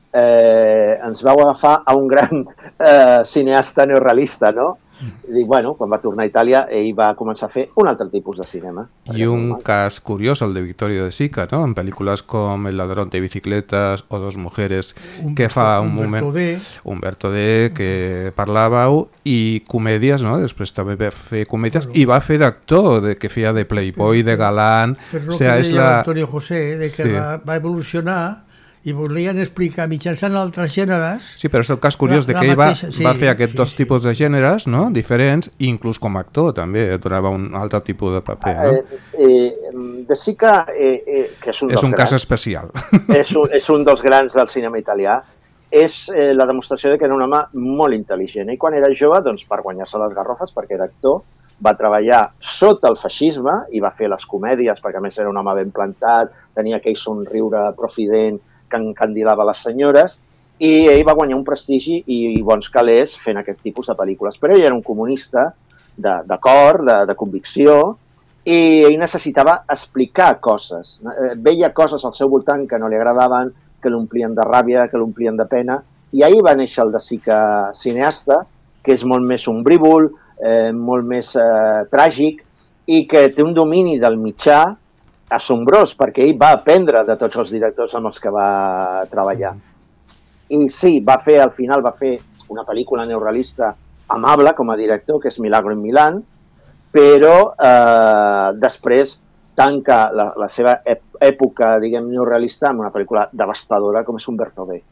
ens vau agafar a un gran cineasta neorealista, no? I dic, bueno, quan va tornar a Itàlia, ell va començar a fer un altre tipus de cinema. I un cas curiós, el de Vittorio De Sica, no? En pel·lícules com El ladrón de bicicletas o Dos mujeres, que fa un moment... Humberto D, que parlàveu, i comèdies, no? Després també va fer comèdies, i va fer d'actor, que feia de playboy, de galant... Però el que deia l'Antonio José, que va evolucionar i volien explicar mitjançant altres gèneres... Sí, però és el cas curiós de que ell va fer aquests dos tipus de gèneres, no? Diferents, i inclús com a actor també donava un altre tipus de paper. No? De Sica, que és un és un cas especial. És un dels grans del cinema italià. És la demostració que era un home molt intel·ligent. I quan era jove, doncs, per guanyar-se les garrofes, perquè era actor, va treballar sota el feixisme i va fer les comèdies, perquè a més era un home ben plantat, tenia aquell somriure profident que encandilava les senyores, i ell va guanyar un prestigi i bons calés fent aquest tipus de pel·lícules. Però ell era un comunista de cor, de convicció, i ell necessitava explicar coses. Veia coses al seu voltant que no li agradaven, que l'omplien de ràbia, que l'omplien de pena, i ahir va néixer el De Sica cineasta, que és molt més ombrívol, molt més tràgic, i que té un domini del mitjà assombrós, perquè ell va aprendre de tots els directors amb els que va treballar. I sí, al final va fer una pel·lícula neorealista amable com a director, que és Milagro en Milán, però després tanca la seva època, diguem, neorealista amb una pel·lícula devastadora com és Humberto D.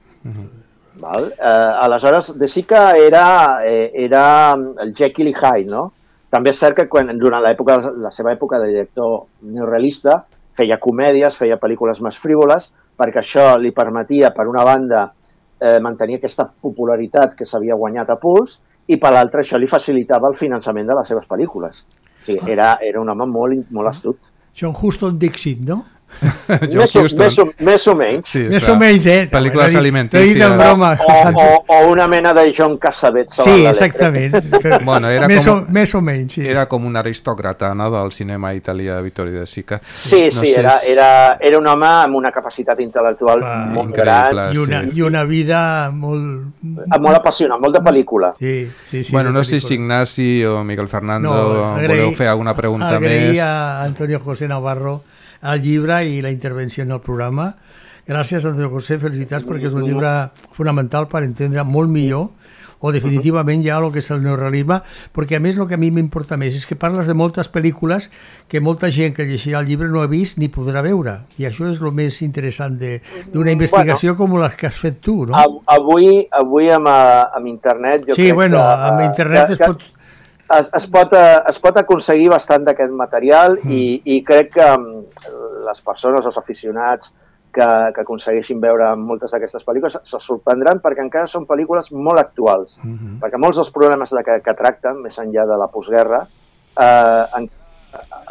Aleshores, De Sica era el Jekyll i Hyde, no? També és cert que durant la seva època de director neorealista feia comèdies, feia pel·lícules més frívoles, perquè això li permetia, per una banda, mantenir aquesta popularitat que s'havia guanyat a puls, i per l'altra això li facilitava el finançament de les seves pel·lícules. O sigui, era un home molt astut. John Huston Dixit, no? Més o menys. Sí, més o menys, pel·lícules alimentícies. O una mena de John Cassavetes. Sí, exactament. Bueno, més o menys, sí. Era com un aristòcrata, no?, del cinema italià, Vittorio De Sica. Sí, era un home amb una capacitat intel·lectual molt gran. I una vida molt... Molt apassionant, molt de pel·lícula. Sí. Bueno, no sé si Ignasi o Miguel Fernando voleu fer alguna pregunta més. Agrair a Antonio José Navarro el llibre i la intervenció en el programa. Gràcies, Antonio José, felicitats, perquè és un llibre fonamental per entendre molt millor o definitivament ja el que és el neorealisme, perquè a més el que a mi m'importa més és que parles de moltes pel·lícules que molta gent que llegirà el llibre no ha vist ni podrà veure, i això és el més interessant d'una investigació com la que has fet tu, no? Avui amb internet jo crec que... amb internet es pot aconseguir bastant d'aquest material i crec que les persones, els aficionats que aconsegueixin veure moltes d'aquestes pel·lícules se sorprendran perquè encara són pel·lícules molt actuals, perquè molts dels problemes que tracten, més enllà de la postguerra,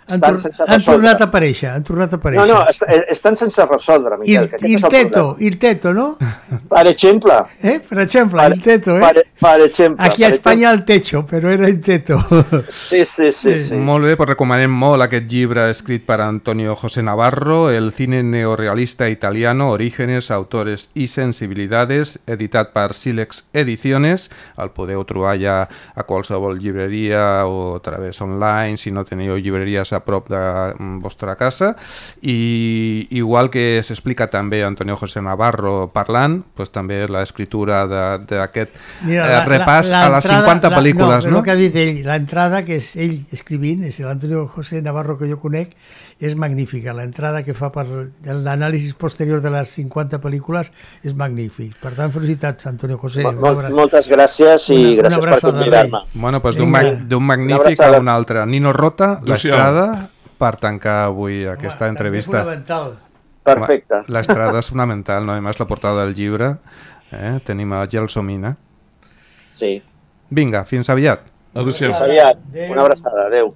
estan sense Han resoldre. tornat a aparèixer, No, estan sense resoldre, Miquel. que aquest és el problema. Il teto, no? Per exemple. Per exemple, il teto, Per exemple. Aquí a Espanya el techo, però era il teto. Sí. Molt bé, pues recomanem molt aquest llibre escrit per Antonio José Navarro, El cine neorrealista italiano, orígenes, autores i sensibilidades, editat per Silex Ediciones. El podeu trobar ja a qualsevol llibreria o a través online, si no teniu llibreries a prop de vostra casa. I igual que s'explica també Antonio José Navarro parlant, pues també l'escriptura d'aquest repàs a les 50 pel·lícules. No, el que ha dit ell, l'entrada que és ell escrivint, és l'Antonio José Navarro que jo conec, és magnífica. L'entrada que fa per l'anàlisi posterior de les 50 pel·lícules és magnífic. Per tant, felicitats, Antonio José. Moltes gràcies i gràcies per convidar-me. Bueno, pues d'un magnífic a un altre. Nino Rota, l'Estrada, per tancar avui aquesta entrevista. Perfecte. L'Estrada és fonamental, no? A més, la portada del llibre, tenim a Gelsomina. Sí. Vinga, fins aviat. Adéu-siau. Fins aviat. Una abraçada. Adéu.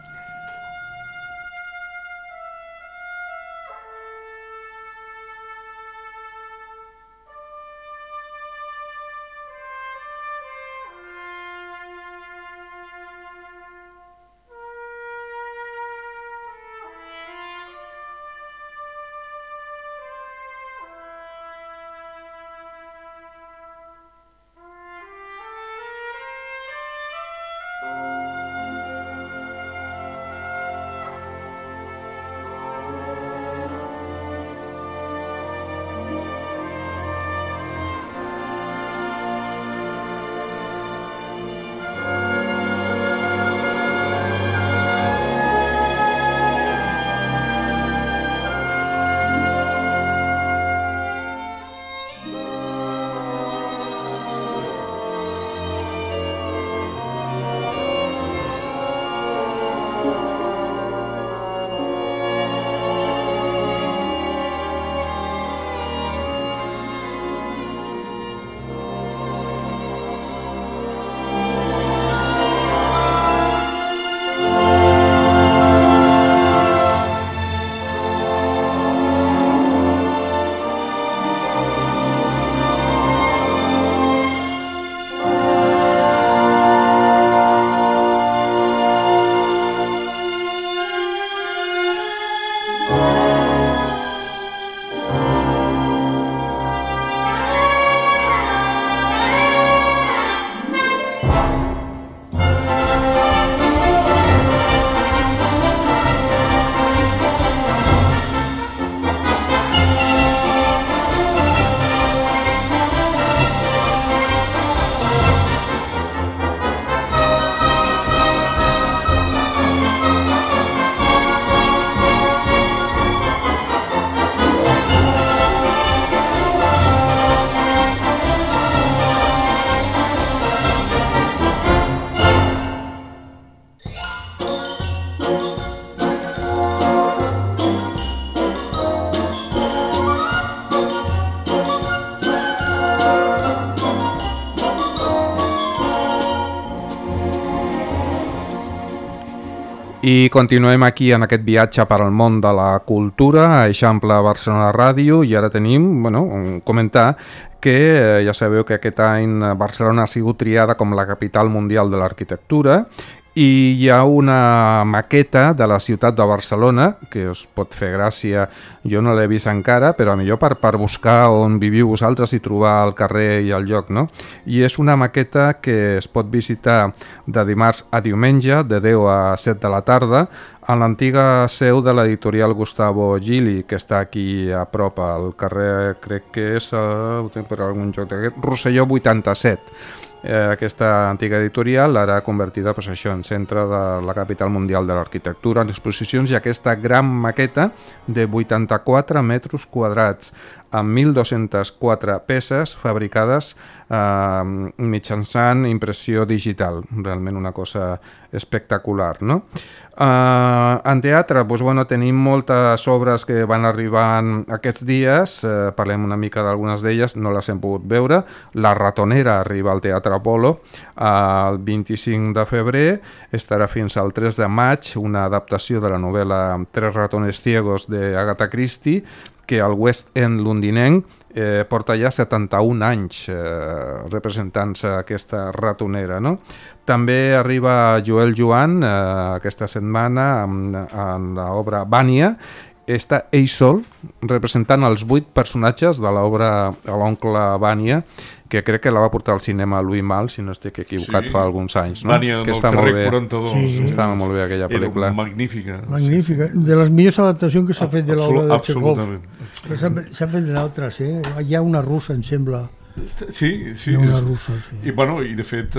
I continuem aquí en aquest viatge per al món de la cultura a Eixample Barcelona Ràdio, i ara tenim, comentar que ja sabeu que aquest any Barcelona ha sigut triada com la capital mundial de l'arquitectura, i hi ha una maqueta de la ciutat de Barcelona que us pot fer gràcia, jo no l'he vist encara, però millor per buscar on viviu vosaltres i trobar el carrer i el lloc, no? I és una maqueta que es pot visitar de dimarts a diumenge, de 10 a 7 de la tarda, a l'antiga seu de l'editorial Gustavo Gili, que està aquí a prop, al carrer, crec que és per algun joc d'aquest, Rosselló 87. Aquesta antiga editorial, ara convertida en centre de la capital mundial de l'arquitectura, en exposicions, i aquesta gran maqueta de 84 metres quadrats amb 1.204 peces fabricades mitjançant impressió digital. Realment una cosa espectacular, no? En teatre tenim moltes obres que van arribant aquests dies, parlem una mica d'algunes d'elles, no les hem pogut veure. La ratonera arriba al Teatre Apolo el 25 de febrer, estarà fins al 3 de maig, una adaptació de la novel·la Tres ratones ciegos d'Agatha Christie, que al West End londinenc porta ja 71 anys representant-se aquesta ratonera, no? També arriba Joel Joan aquesta setmana amb l'obra Vanya. Està ell sol representant els 8 personatges de l'obra L'oncle Vanya, que crec que la va portar al cinema Louis Malle, si no estic equivocat, fa alguns anys. Vanya del carrer 42. Sí. Estava molt bé aquella pel·lícula. Era magnífica. Magnífica. De les millors adaptacions que s'ha fet de l'obra de Chekhov. Absolutament. S'ha fet d'altres, Hi ha una russa, em sembla. Sí. Hi ha una russa, sí. I de fet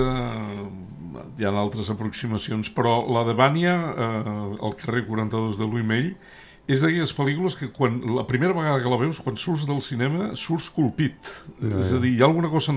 hi ha altres aproximacions, però la de Vanya, al carrer 42 de Louis Malle, és d'aquelles pel·lícules que la primera vegada que la veus, quan surts del cinema, surts colpit. És a dir, hi ha alguna cosa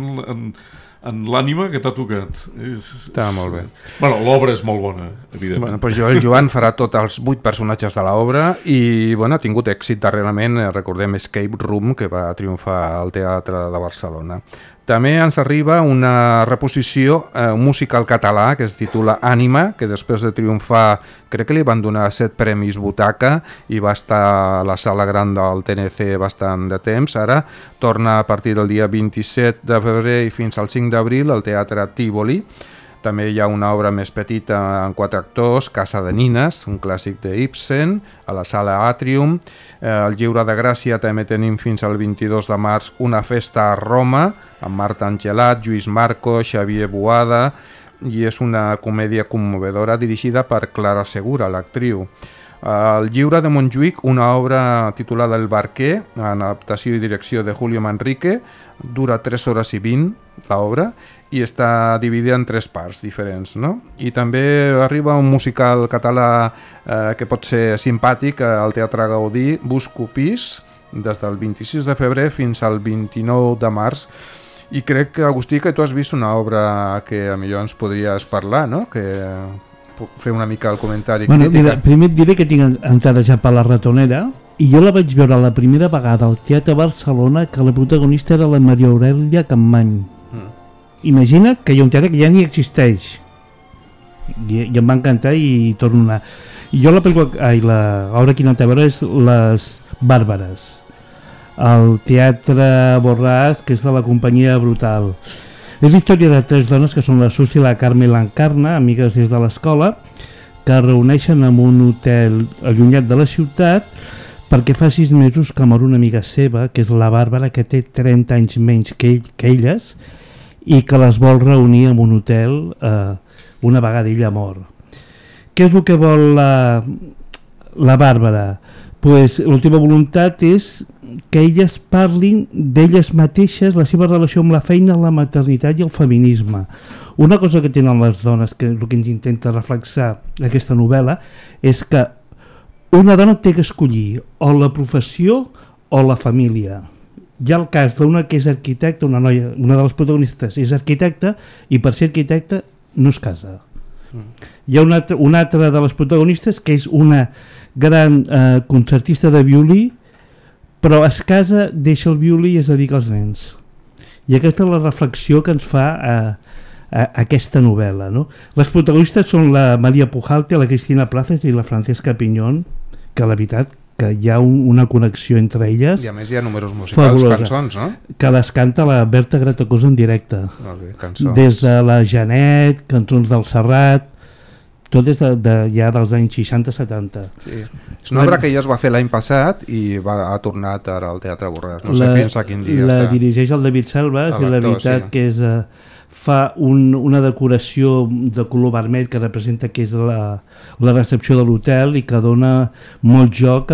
en l'ànima que t'ha tocat. Està molt bé. L'obra és molt bona, evidentment. Joel Joan farà tots els 8 personatges de l'obra i ha tingut èxit darrerament. Recordem Escape Room, que va triomfar al Teatre de Barcelona. També ens arriba una reposició, un musical català que es titula Ànima, que després de triomfar, crec que li van donar 7 premis Butaca i va estar a la sala gran del TNC bastant de temps. Ara torna a partir del dia 27 de febrer i fins al 5 d'abril al Teatre Tívoli. També hi ha una obra més petita en 4 actors, Casa de Nines, un clàssic d'Ibsen, a la sala Atrium. Al Lliure de Gràcia també tenim fins al 22 de març Una festa a Roma, amb Marta Angelat, Lluís Marco, Xavier Boada, i és una comèdia commovedora dirigida per Clara Segura, l'actriu. Al Lliure de Montjuïc, una obra titulada El Barquer, en adaptació i direcció de Julio Manrique, dura 3 hores i 20 l'obra i està dividida en 3 parts diferents, no? I també arriba un musical català que pot ser simpàtic al Teatre Gaudí, Busco pis, des del 26 de febrer fins al 29 de març. I crec, Agustí, que tu has vist una obra que a millor ens podries parlar, no? Que puc fer una mica el comentari crític. Mira, primer et diré que tinc entrada ja per La ratonera i jo la vaig veure la primera vegada al Teatre Barcelona, que la protagonista era la Maria Aurèlia Campmany. Imagina't que hi ha un teatre que ja ni existeix i em va encantar i torno a anar. I jo l'obra que he anat a veure és Les Bàrbares, al Teatre Borràs, que és de la companyia Brutal. És la història de 3 dones, que són la Susi, la Carme i l'Encarna, amigues des de l'escola, que es reuneixen en un hotel allunyat de la ciutat perquè fa 6 mesos que mor una amiga seva, que és la Bàrbara, que té 30 anys menys que elles, i que les vol reunir en un hotel una vegada ella mor. Què és el que vol la Bàrbara? Pues l'última voluntat és que elles parlin d'elles mateixes, la seva relació amb la feina, la maternitat i el feminisme. Una cosa que tenen les dones, que és el que ens intenta reflexar aquesta novel·la, és que una dona té que escollir o la professió o la família. Hi ha el cas d'una que és arquitecta, una noia, una de les protagonistes és arquitecta i per ser arquitecta no es casa. Hi ha una altra de les protagonistes que és una gran concertista de violí, però es casa, deixa el violí i es dedica als nens. I aquesta és la reflexió que ens fa aquesta novel·la, no? Les protagonistes són la Maria Pujalte, la Cristina Plazas i la Francesca Piñón, que la veritat que hi ha una connexió entre elles. I a més hi ha números musicals, fabulosa. Cançons, no? Que les canta la Berta Gratacosa en directe. Molt bé, cançons. Des de la Janet, cançons del Serrat, tot des ja dels anys 60-70. Sí. És una obra que ja es va fer l'any passat i ha tornat ara al Teatre Borràs. No sé fins a quin dia la dirigeix el David Selvas i la veritat que és... fa una decoració de color vermell que representa que és la recepció de l'hotel i que dona molt joc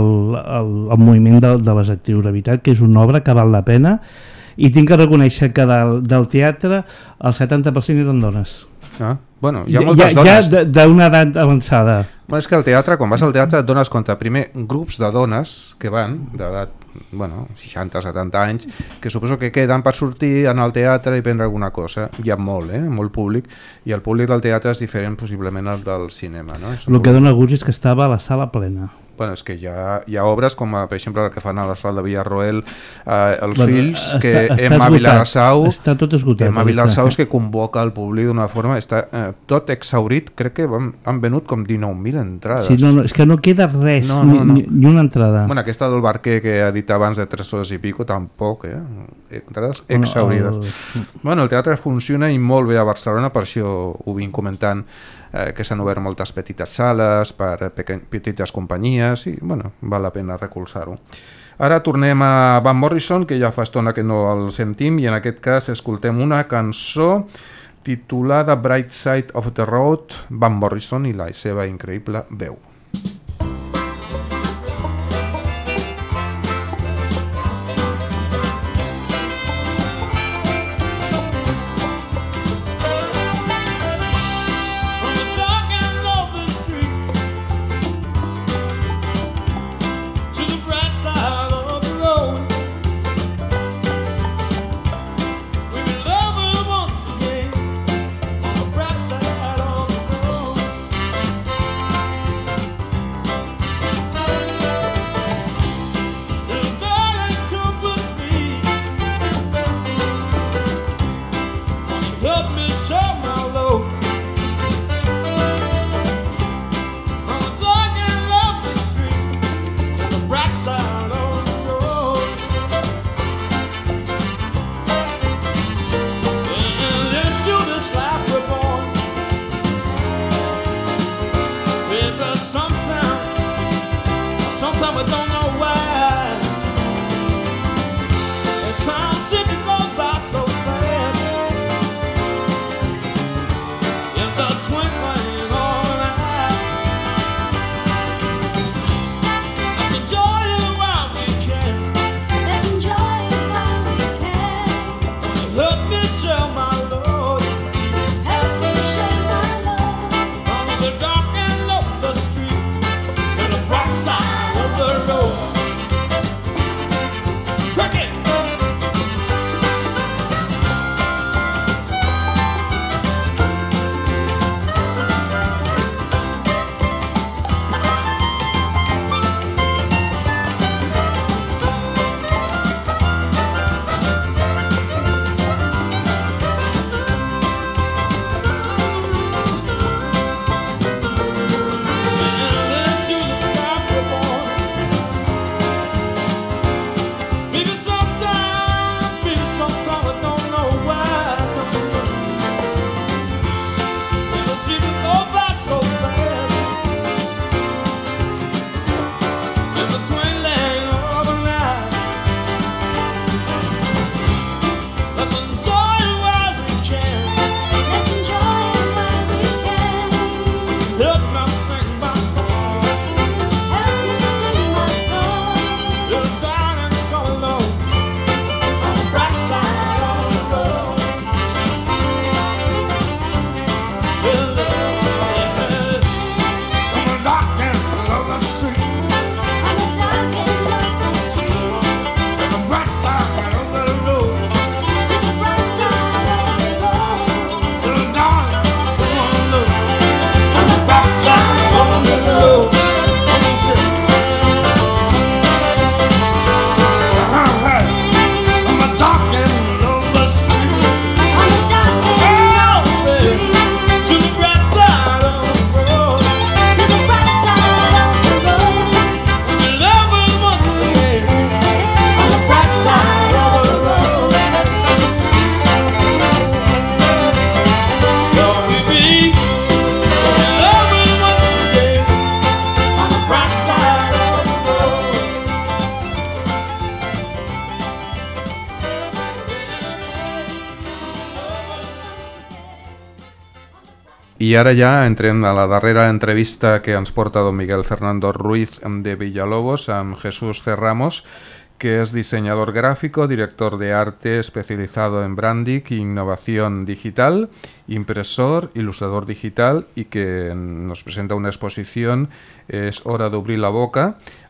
al moviment de les actrius. La veritat que és una obra que val la pena i tinc que reconèixer que del teatre el 70% eren dones. Bueno, hi ha moltes dones. Ja d'una edat avançada. Bueno, és que al teatre, quan vas al teatre et dones compte, primer, grups de dones que van, d'edat 60 o 70 anys, que suposo que queden per sortir, anar al teatre i prendre alguna cosa. Hi ha molt públic, i el públic del teatre és diferent possiblement al del cinema, no? El que dona gust és que estava a la sala plena. Bueno, és que hi ha obres com, per exemple, la que fan a la sala de Villarroel, els fills, que Emma Vilarsau, Emma Vilarsau que convoca el públic d'una forma, està tot exhaurit, crec que han venut com 19.000 entrades. Sí, no, és que no queda res, ni una entrada. Bueno, aquesta del Barquer que ha dit abans de 3 hores i pico, tampoc, entrades exhaurides. Bueno, el teatre funciona i molt bé a Barcelona, per això ho vinc comentant, que s'han obert moltes petites sales per petites companyies i bueno, val la pena recolzar-ho. Ara tornem a Van Morrison, que ja fa estona que no el sentim, i en aquest cas escoltem una cançó titulada Bright Side of the Road, Van Morrison i la seva increïble veu. I ara ja entrem a la darrera entrevista que ens porta don Miguel Fernando Ruiz de Villalobos amb Jesús C. Ramos, que es diseñador gráfico, director de arte especializado en branding e innovación digital, impresor, ilustrador digital y que nos presenta una exposición, Es hora d'obrir la boca,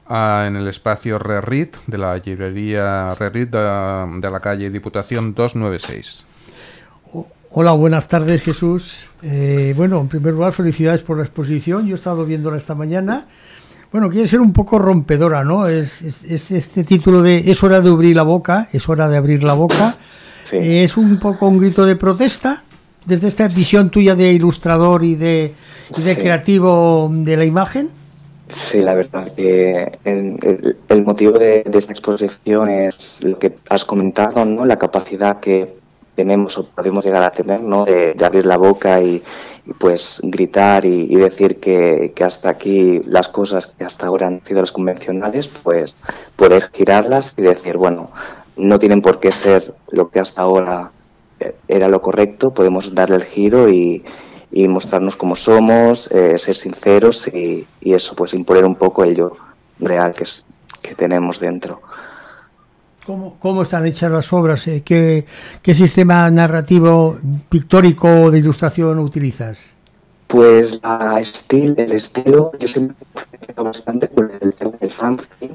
en el espacio Rerit de la librería Rerit de la calle Diputación 296. Hola, buenas tardes, Jesús. Bueno, en primer lugar, felicidades por la exposición. Yo he estado viéndola esta mañana. Bueno, quiere ser un poco rompedora, ¿no? Es este título de "Es hora de abrir la boca", es hora de abrir la boca. Sí. Es un poco un grito de protesta desde esta visión tuya de ilustrador y de creativo de la imagen. Sí, la verdad que el motivo de esta exposición es lo que has comentado, ¿no? La capacidad que tenemos o podemos llegar a tener, ¿no? De abrir la boca y pues gritar y decir que hasta aquí las cosas que hasta ahora han sido las convencionales, pues poder girarlas y decir, bueno, no tienen por qué ser lo que hasta ahora era lo correcto, podemos darle el giro y mostrarnos como somos, ser sinceros y eso, pues imponer un poco el yo real que tenemos dentro. ¿Cómo están hechas las obras? ¿Qué sistema narrativo pictórico de ilustración utilizas? Pues el estilo, yo siempre me he bastante con el fanzine.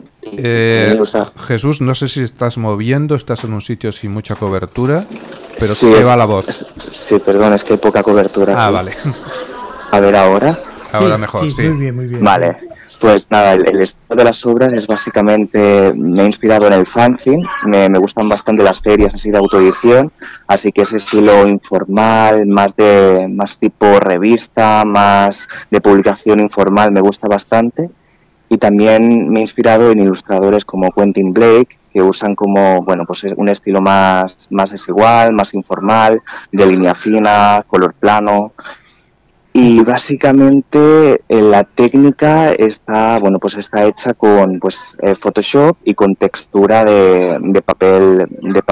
Jesús, no sé si estás moviendo, estás en un sitio sin mucha cobertura, pero sí, se va la voz. Sí, perdón, es que hay poca cobertura. Ah, vale. A ver, ¿ahora? Ahora sí, mejor, sí. Muy bien. Vale, pues nada, el estilo de las obras es básicamente, me he inspirado en el fanzine, me gustan bastante las ferias así de autoedición, así que ese estilo informal, más tipo revista, más de publicación informal, me gusta bastante. Y también me he inspirado en ilustradores como Quentin Blake, que usan como, bueno, pues un estilo más desigual, más informal, de línea fina, color plano. Y básicamente la técnica está hecha con Photoshop y con textura de papel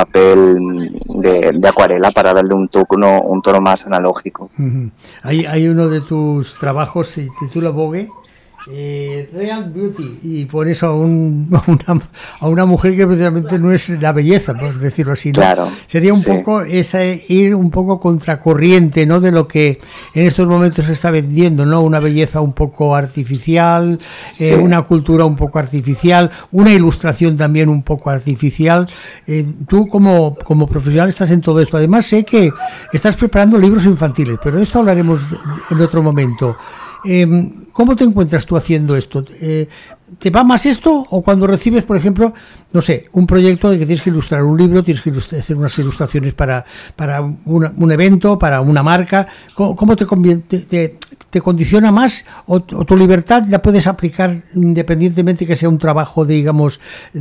de acuarela para darle un tono más analógico. Uh-huh. Hay uno de tus trabajos, se titula Vogue, Real Beauty, y por eso a una mujer que precisamente no es la belleza, por decirlo así, ¿no? Claro, sería un poco ir un poco contracorriente, ¿no? De lo que en estos momentos se está vendiendo, ¿no? Una belleza un poco artificial, una cultura un poco artificial, una ilustración también un poco artificial. Tú como profesional estás en todo esto. Además sé que estás preparando libros infantiles, pero de esto hablaremos en otro momento. ¿Cómo te encuentras tú haciendo esto? ¿Te va más esto o cuando recibes, por ejemplo, no sé, un proyecto de que tienes que ilustrar un libro, tienes que hacer unas ilustraciones para un evento, para una marca? ¿Cómo te condiciona más o tu libertad la puedes aplicar independientemente que sea un trabajo, digamos,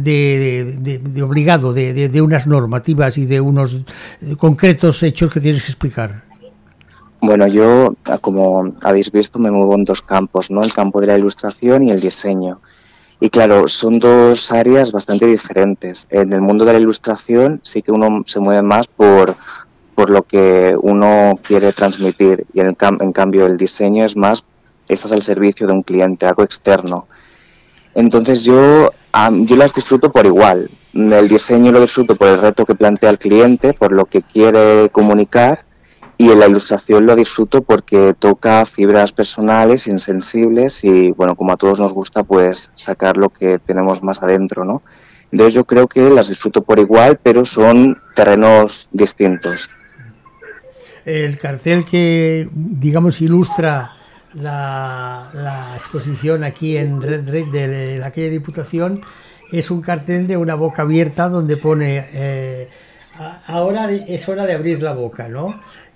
de obligado, de unas normativas y de unos concretos hechos que tienes que explicar? Bueno, yo, como habéis visto, me muevo en dos campos, ¿no? El campo de la ilustración y el diseño. Y claro, son dos áreas bastante diferentes. En el mundo de la ilustración sí que uno se mueve más por lo que uno quiere transmitir y en cambio el diseño estás al servicio de un cliente, algo externo. Entonces yo las disfruto por igual. El diseño lo disfruto por el reto que plantea el cliente, por lo que quiere comunicar. Y en la ilustración lo disfruto porque toca fibras personales, insensibles y, bueno, como a todos nos gusta, pues sacar lo que tenemos más adentro, ¿no? Entonces yo creo que las disfruto por igual, pero son terrenos distintos. El cartel que, digamos, ilustra la exposición aquí en Red de la calle Diputación es un cartel de una boca abierta donde pone ahora es hora de abrir la boca, ¿no?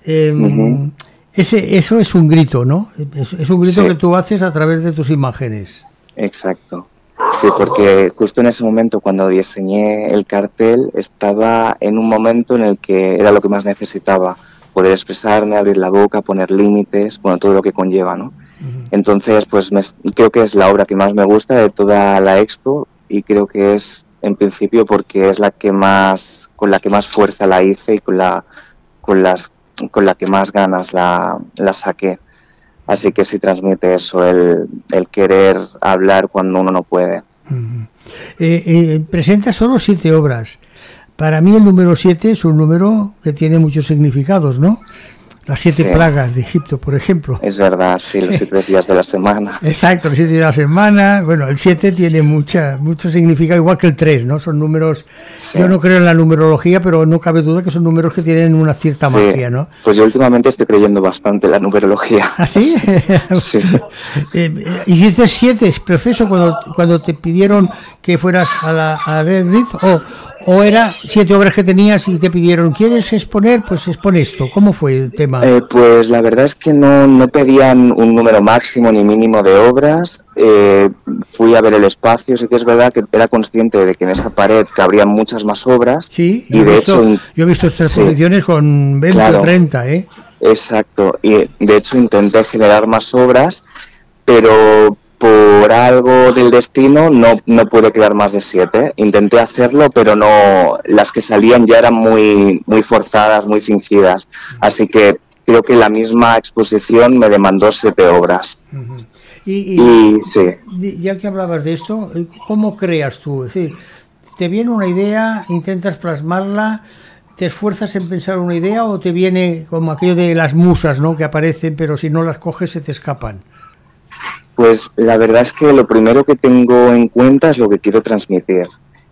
Eso es un grito, ¿no? Es un grito que tú haces a través de tus imágenes. Exacto. Sí, porque justo en ese momento cuando diseñé el cartel estaba en un momento en el que era lo que más necesitaba, poder expresarme, abrir la boca, poner límites, bueno, todo lo que conlleva, ¿no? Uh-huh. Entonces, pues creo que es la obra que más me gusta de toda la expo y creo que es en principio porque es con la que más fuerza la hice y con la que más ganas la saqué. Así que sí transmite eso, el querer hablar cuando uno no puede. Presenta solo 7 obras. Para mí el número 7 es un número que tiene muchos significados, ¿no? Las 7 plagas de Egipto, por ejemplo. Es verdad, sí, los 7 días de la semana. Exacto, los 7 días de la semana. Bueno, el 7 tiene mucho significado, igual que el 3, ¿no? Son números, yo no creo en la numerología, pero no cabe duda que son números que tienen una cierta magia, ¿no? Pues yo últimamente estoy creyendo bastante en la numerología. ¿Ah, sí? Sí. ¿Hiciste 7, profesor, cuando te pidieron que fueras a Red Reed? ¿O era 7 obras que tenías y te pidieron, ¿quieres exponer? Pues expone esto. ¿Cómo fue el tema? Pues la verdad es que no pedían un número máximo ni mínimo de obras. Fui a ver el espacio, sí que es verdad que era consciente de que en esa pared cabrían muchas más obras. Sí, y de hecho yo he visto estas exposiciones con 20 o 30, ¿eh? Exacto, y de hecho intenté generar más obras, pero por algo del destino no pude crear más de 7. Intenté hacerlo, pero no, las que salían ya eran muy forzadas, muy fingidas. Así que creo que la misma exposición me demandó 7 obras. Uh-huh. Sí. Ya que hablabas de esto, ¿cómo creas tú? Es decir, ¿te viene una idea, intentas plasmarla, te esfuerzas en pensar una idea o te viene como aquello de las musas, ¿no? Que aparecen, pero si no las coges se te escapan? Pues la verdad es que lo primero que tengo en cuenta es lo que quiero transmitir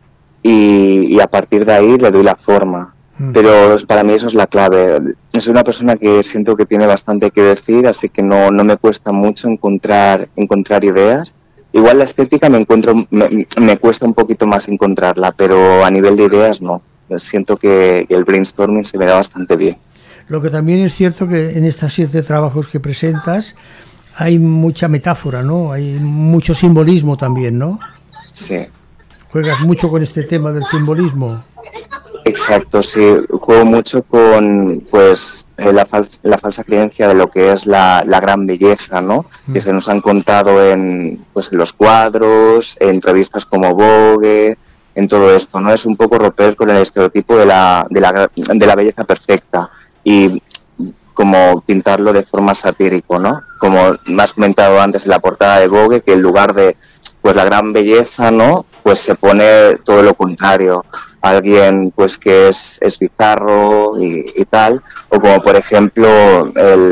y a partir de ahí le doy la forma, pero para mí eso es la clave. Soy una persona que siento que tiene bastante que decir, así que no me cuesta mucho encontrar ideas. Igual la estética me cuesta un poquito más encontrarla, pero a nivel de ideas no. Siento que el brainstorming se me da bastante bien. Lo que también es cierto que en estos 7 trabajos que presentas hay mucha metáfora, ¿no? Hay mucho simbolismo también, ¿no? Sí. ¿Juegas mucho con este tema del simbolismo? Exacto, sí. Juego mucho con pues la falsa creencia de lo que es la gran belleza, ¿no? Que se nos han contado en los cuadros, en revistas como Vogue, en todo esto, ¿no? Es un poco romper con el estereotipo de la belleza perfecta y como pintarlo de forma satírico, ¿no? Como me has comentado antes en la portada de Vogue, que en lugar de pues la gran belleza, ¿no? Pues se pone todo lo contrario. Alguien pues que es bizarro y tal, o como por ejemplo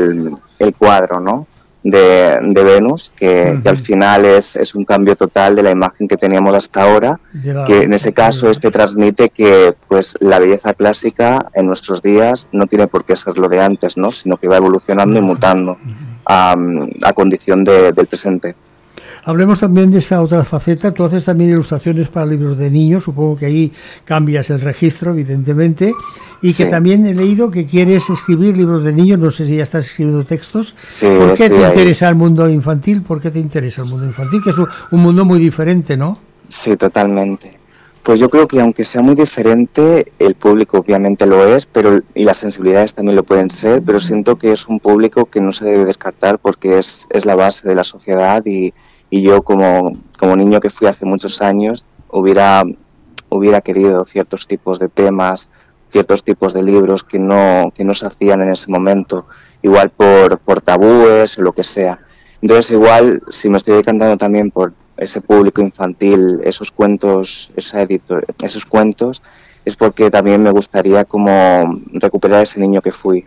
el cuadro, ¿no? De Venus, que al final es un cambio total de la imagen que teníamos hasta ahora, que en ese caso transmite que pues la belleza clásica en nuestros días no tiene por qué ser lo de antes, ¿no? Sino que va evolucionando y mutando a condición del presente. Hablemos también de esta otra faceta. Tú haces también ilustraciones para libros de niños, supongo que ahí cambias el registro, evidentemente, y que también he leído que quieres escribir libros de niños, no sé si ya estás escribiendo textos. Sí, ¿Por qué te interesa el mundo infantil? ¿Por qué te interesa el mundo infantil? Que es un mundo muy diferente, ¿no? Sí, totalmente. Pues yo creo que aunque sea muy diferente, el público obviamente lo es, y las sensibilidades también lo pueden ser, pero siento que es un público que no se debe descartar porque es la base de la sociedad y yo como niño que fui hace muchos años hubiera querido ciertos tipos de temas, ciertos tipos de libros que no se hacían en ese momento, igual por tabúes o lo que sea. Entonces igual si me estoy decantando también por ese público infantil, esos cuentos, esos cuentos, es porque también me gustaría como recuperar ese niño que fui.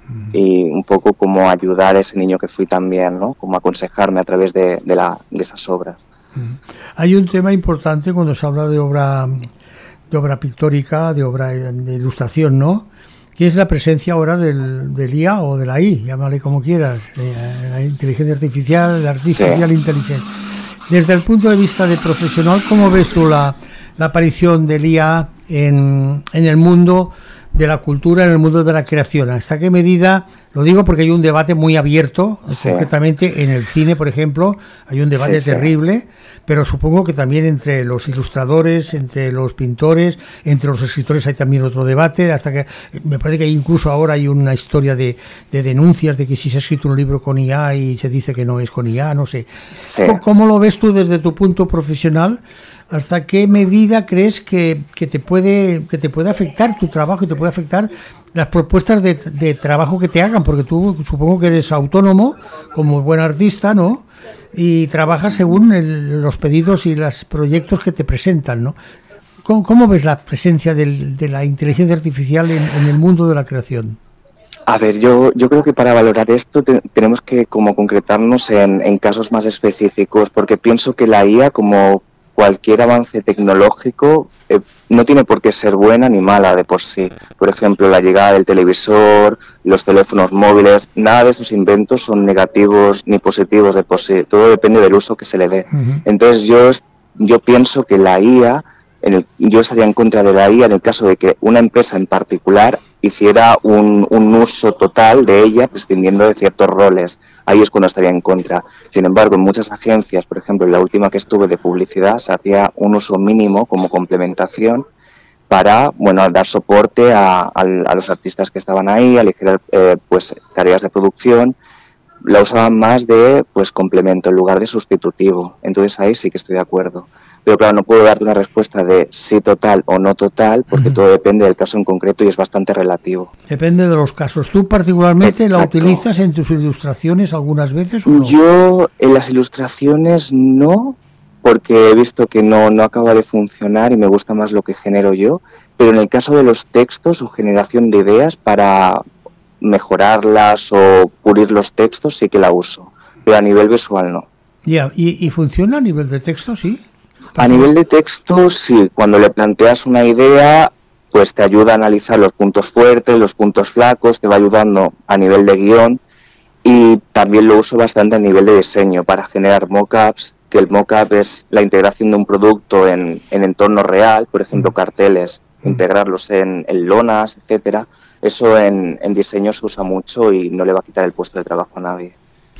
Y un poco como ayudar a ese niño que fui también, ¿no? Como aconsejarme a través de esas obras. Hay un tema importante cuando se habla de obra pictórica, de obra de ilustración, ¿no? Que es la presencia ahora del IA o de la I, llámale como quieras, la inteligencia artificial, la artificial intelligence. Desde el punto de vista de profesional, ¿cómo ves tú la aparición del IA en el mundo de la cultura, en el mundo de la creación? ¿Hasta qué medida? Lo digo porque hay un debate muy abierto, concretamente en el cine, por ejemplo, hay un debate terrible, pero supongo que también entre los ilustradores, entre los pintores, entre los escritores hay también otro debate, hasta que me parece que incluso ahora hay una historia de denuncias de que si se ha escrito un libro con IA y se dice que no es con IA, no sé. ¿Cómo lo ves tú desde tu punto profesional? ¿Hasta qué medida crees que te puede afectar tu trabajo y te puede afectar las propuestas de trabajo que te hagan? Porque tú supongo que eres autónomo como buen artista, ¿no? Y trabajas según los pedidos y los proyectos que te presentan, ¿no? ¿Cómo ves la presencia de la inteligencia artificial en el mundo de la creación? A ver, yo creo que para valorar esto tenemos que como concretarnos en casos más específicos, porque pienso que la IA, como cualquier avance tecnológico, no tiene por qué ser buena ni mala de por sí. Por ejemplo, la llegada del televisor, los teléfonos móviles, nada de esos inventos son negativos ni positivos de por sí. Todo depende del uso que se le dé. Entonces yo pienso que la IA, yo estaría en contra de la IA en el caso de que una empresa en particular hiciera un uso total de ella, prescindiendo de ciertos roles. Ahí es cuando estaría en contra. Sin embargo, en muchas agencias, por ejemplo, en la última que estuve de publicidad, se hacía un uso mínimo como complementación para, bueno, dar soporte a los artistas que estaban ahí, a aligerar pues tareas de producción. La usaban más de pues complemento en lugar de sustitutivo. Entonces ahí sí que estoy de acuerdo. Pero claro, no puedo darte una respuesta de sí total o no total, porque todo depende del caso en concreto y es bastante relativo. Depende de los casos. ¿Tú particularmente la utilizas en tus ilustraciones algunas veces o no? Yo en las ilustraciones no, porque he visto que no acaba de funcionar y me gusta más lo que genero yo. Pero en el caso de los textos o generación de ideas para mejorarlas o pulir los textos sí que la uso, pero a nivel visual no. Ya, ¿y funciona a nivel de texto, sí? A nivel de texto, sí. Cuando le planteas una idea, pues te ayuda a analizar los puntos fuertes, los puntos flacos, te va ayudando a nivel de guión y también lo uso bastante a nivel de diseño para generar mockups, que el mockup es la integración de un producto en entorno real, por ejemplo carteles, integrarlos en lonas, etcétera. Eso en diseño se usa mucho y no le va a quitar el puesto de trabajo a nadie.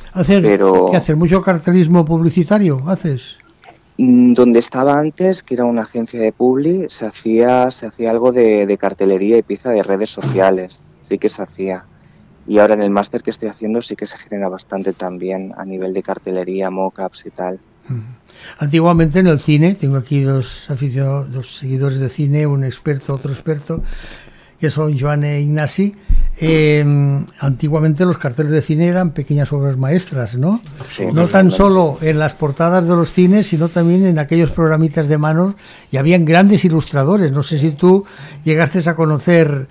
¿Qué haces? ¿Mucho cartelismo publicitario haces? Donde estaba antes, que era una agencia de publi, se hacía algo de cartelería y pieza de redes sociales, sí que se hacía. Y ahora en el máster que estoy haciendo sí que se genera bastante también a nivel de cartelería, mockups y tal. Antiguamente en el cine, tengo aquí dos seguidores de cine, un experto, otro experto, que son Joan e Ignasi. Antiguamente los carteles de cine eran pequeñas obras maestras, ¿no? Sí, no tan solo en las portadas de los cines, sino también en aquellos programitas de manos, y habían grandes ilustradores. No sé si tú llegaste a conocer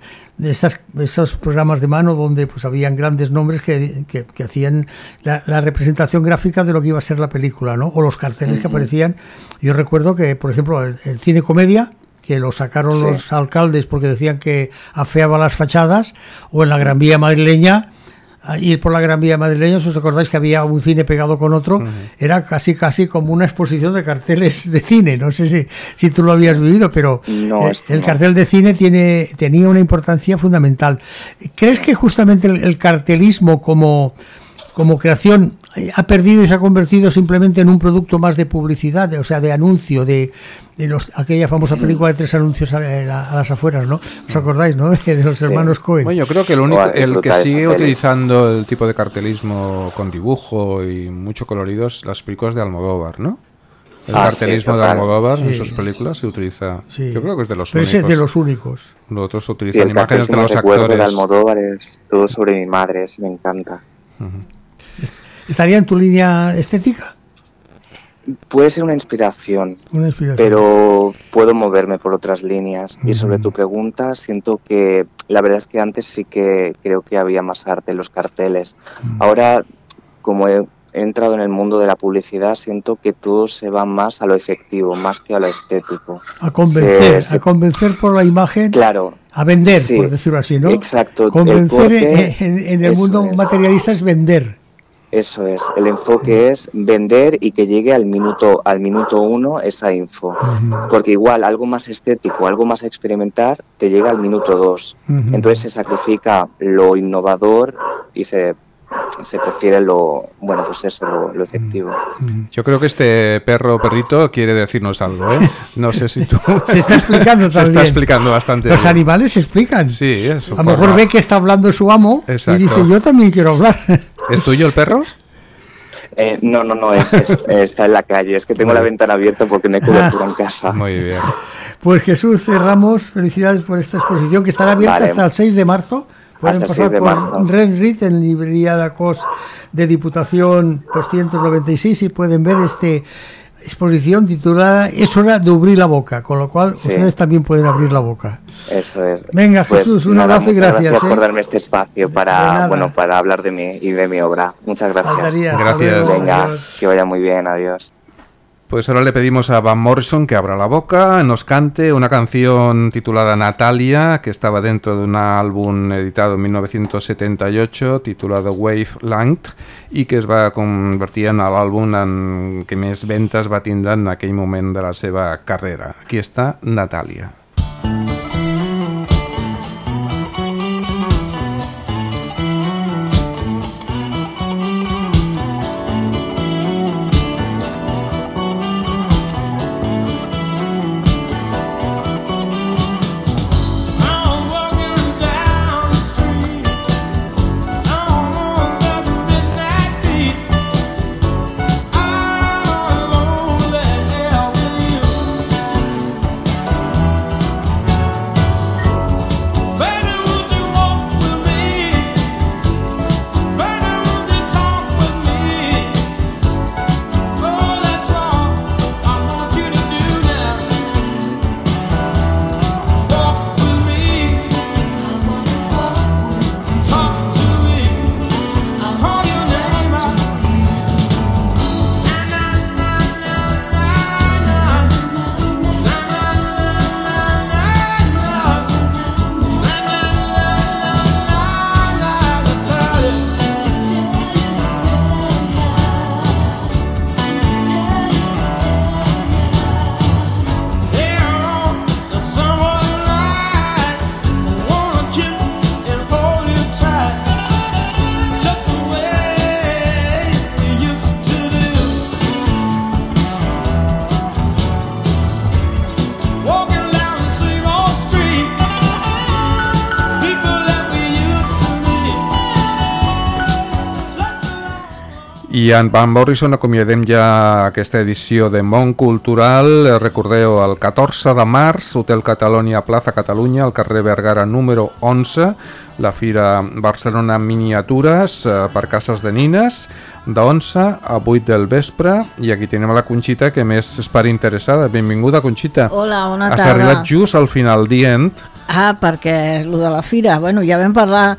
esos programas de mano donde pues habían grandes nombres que hacían la representación gráfica de lo que iba a ser la película, ¿no? O los carteles que aparecían. Yo recuerdo que, por ejemplo, el cine comedia, que lo sacaron los alcaldes porque decían que afeaba las fachadas, o en la Gran Vía madrileña, ir por la Gran Vía madrileña, si os acordáis que había un cine pegado con otro, era casi como una exposición de carteles de cine. No sé si tú lo habías vivido, pero el cartel de cine tenía una importancia fundamental. ¿Crees que justamente el cartelismo como creación ha perdido y se ha convertido simplemente en un producto más de publicidad, o sea, de anuncio, de aquella famosa película de 3 anuncios a las afueras, ¿no? ¿Os acordáis, no? De los hermanos Coen. Bueno, yo creo que el que sigue utilizando el tipo de cartelismo con dibujo y mucho colorido es las películas de Almodóvar, ¿no? El cartelismo de Almodóvar en sus películas se utiliza. Yo creo que es de los únicos. Es de los únicos. Los otros utilizan imágenes de los actores. El de Almodóvar es Todo sobre mi madre, ese me encanta. ¿Estaría en tu línea estética? Puede ser una inspiración, pero puedo moverme por otras líneas. Y sobre tu pregunta, siento que la verdad es que antes sí que creo que había más arte en los carteles. Ahora, como he entrado en el mundo de la publicidad, siento que todo se va más a lo efectivo, más que a lo estético. A convencer por la imagen. Claro. A vender, por decirlo así, ¿no? Exacto. Convencer en el mundo materialista es vender. Eso es, el enfoque es vender y que llegue al minuto 1 esa info, porque igual algo más estético, algo más experimentar, te llega al minuto 2, entonces se sacrifica lo innovador y se prefiere lo efectivo. Yo creo que este perrito quiere decirnos algo, ¿eh? No sé si tú... Se está explicando también. Se está explicando bastante. Los animales se explican. Sí, eso. A lo mejor ve que está hablando su amo. Exacto. Y dice, yo también quiero hablar. ¿Es tuyo el perro? No, está en la calle. Es que tengo la ventana abierta porque no hay cobertura en casa. Muy bien. Pues Jesús, cerramos. Felicidades por esta exposición que estará abierta hasta el 6 de marzo. Pueden pasar por Renrit en librería de Acos de Diputación 296 y pueden ver exposición titulada Es hora de abrir la boca, con lo cual ustedes también pueden abrir la boca. Eso es. Venga, pues, Jesús, un abrazo y gracias. Gracias por darme este espacio para hablar de mí y de mi obra. Muchas gracias. Gracias. Venga, que vaya muy bien, adiós. Pues ahora le pedimos a Van Morrison que abra la boca, nos cante una canción titulada Natalia, que estaba dentro de un álbum editado en 1978 titulado Wavelength i que es va convertir en l'àlbum en què més ventes va tindre en aquell moment de la seva carrera. Aquí està Natalia. I en Van Morrison acomiadem ja aquesta edició de Món Cultural. Recordeu, el 14 de març, Hotel Catalonia, Plaza Catalunya, al carrer Vergara número 11, la Fira Barcelona Miniatures per cases de nines, de 11 a 8 del vespre. I aquí tenim la Conxita, que més es para interessada. Benvinguda, Conxita. Hola, bona tarda. Has arribat just al final dient. Perquè el de la fira, bueno, ja vam parlar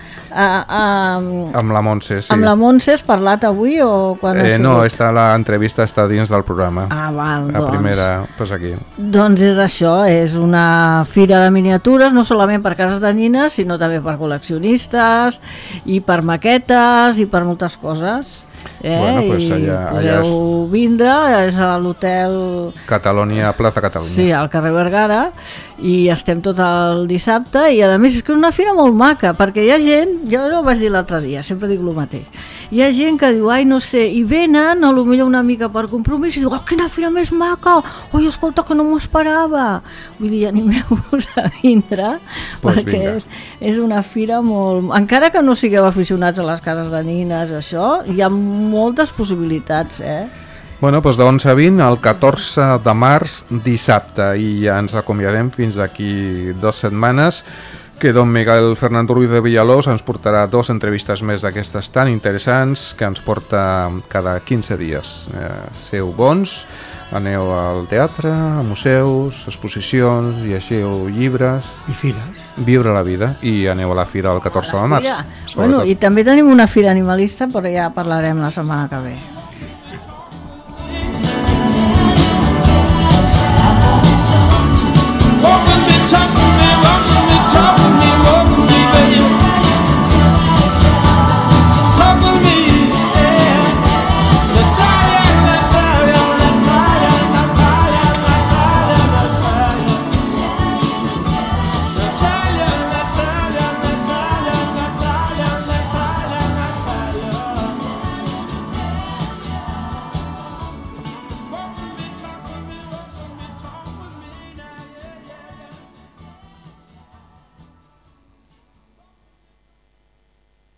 amb la Montse, sí. Amb la Montse has parlat avui o quan ha sigut? No, l'entrevista està dins del programa. Val, la primera, doncs aquí. Doncs és això, és una fira de miniatures, no solament per cases de nines, sinó també per col·leccionistes i per maquetes i per moltes coses. Bueno, pues allà podeu vindre, és a l'hotel Catalonia, Plaza Catalunya. Sí, al carrer Vergara, i estem tot el dissabte, i a més és que és una fira molt maca, perquè hi ha gent, jo ho vaig dir l'altre dia, sempre dic el mateix, hi ha gent que diu, ai no sé, i venen a lo millor una mica per compromís i diu, quina fira més maca, oi escolta que no m'ho esperava, vull dir, animeu-vos a vindre, pues perquè és una fira molt, encara que no sigueu aficionats a les cases de nines, això, hi ha moltes possibilitats, Bueno, doncs de 11 a 20, el 14 de març, dissabte, i ja ens acomiadem fins d'aquí 2 setmanes, que don Miguel Fernando Ruiz de Villalós ens portarà 2 entrevistes més d'aquestes tan interessants que ens porta cada 15 dies. Seu bons, aneu al teatre, a museus, exposicions, llegeu llibres... I fires. Viure la vida, i aneu a la fira el 14 de març. Bueno, i també tenim una fira animalista, però ja parlarem la setmana que ve.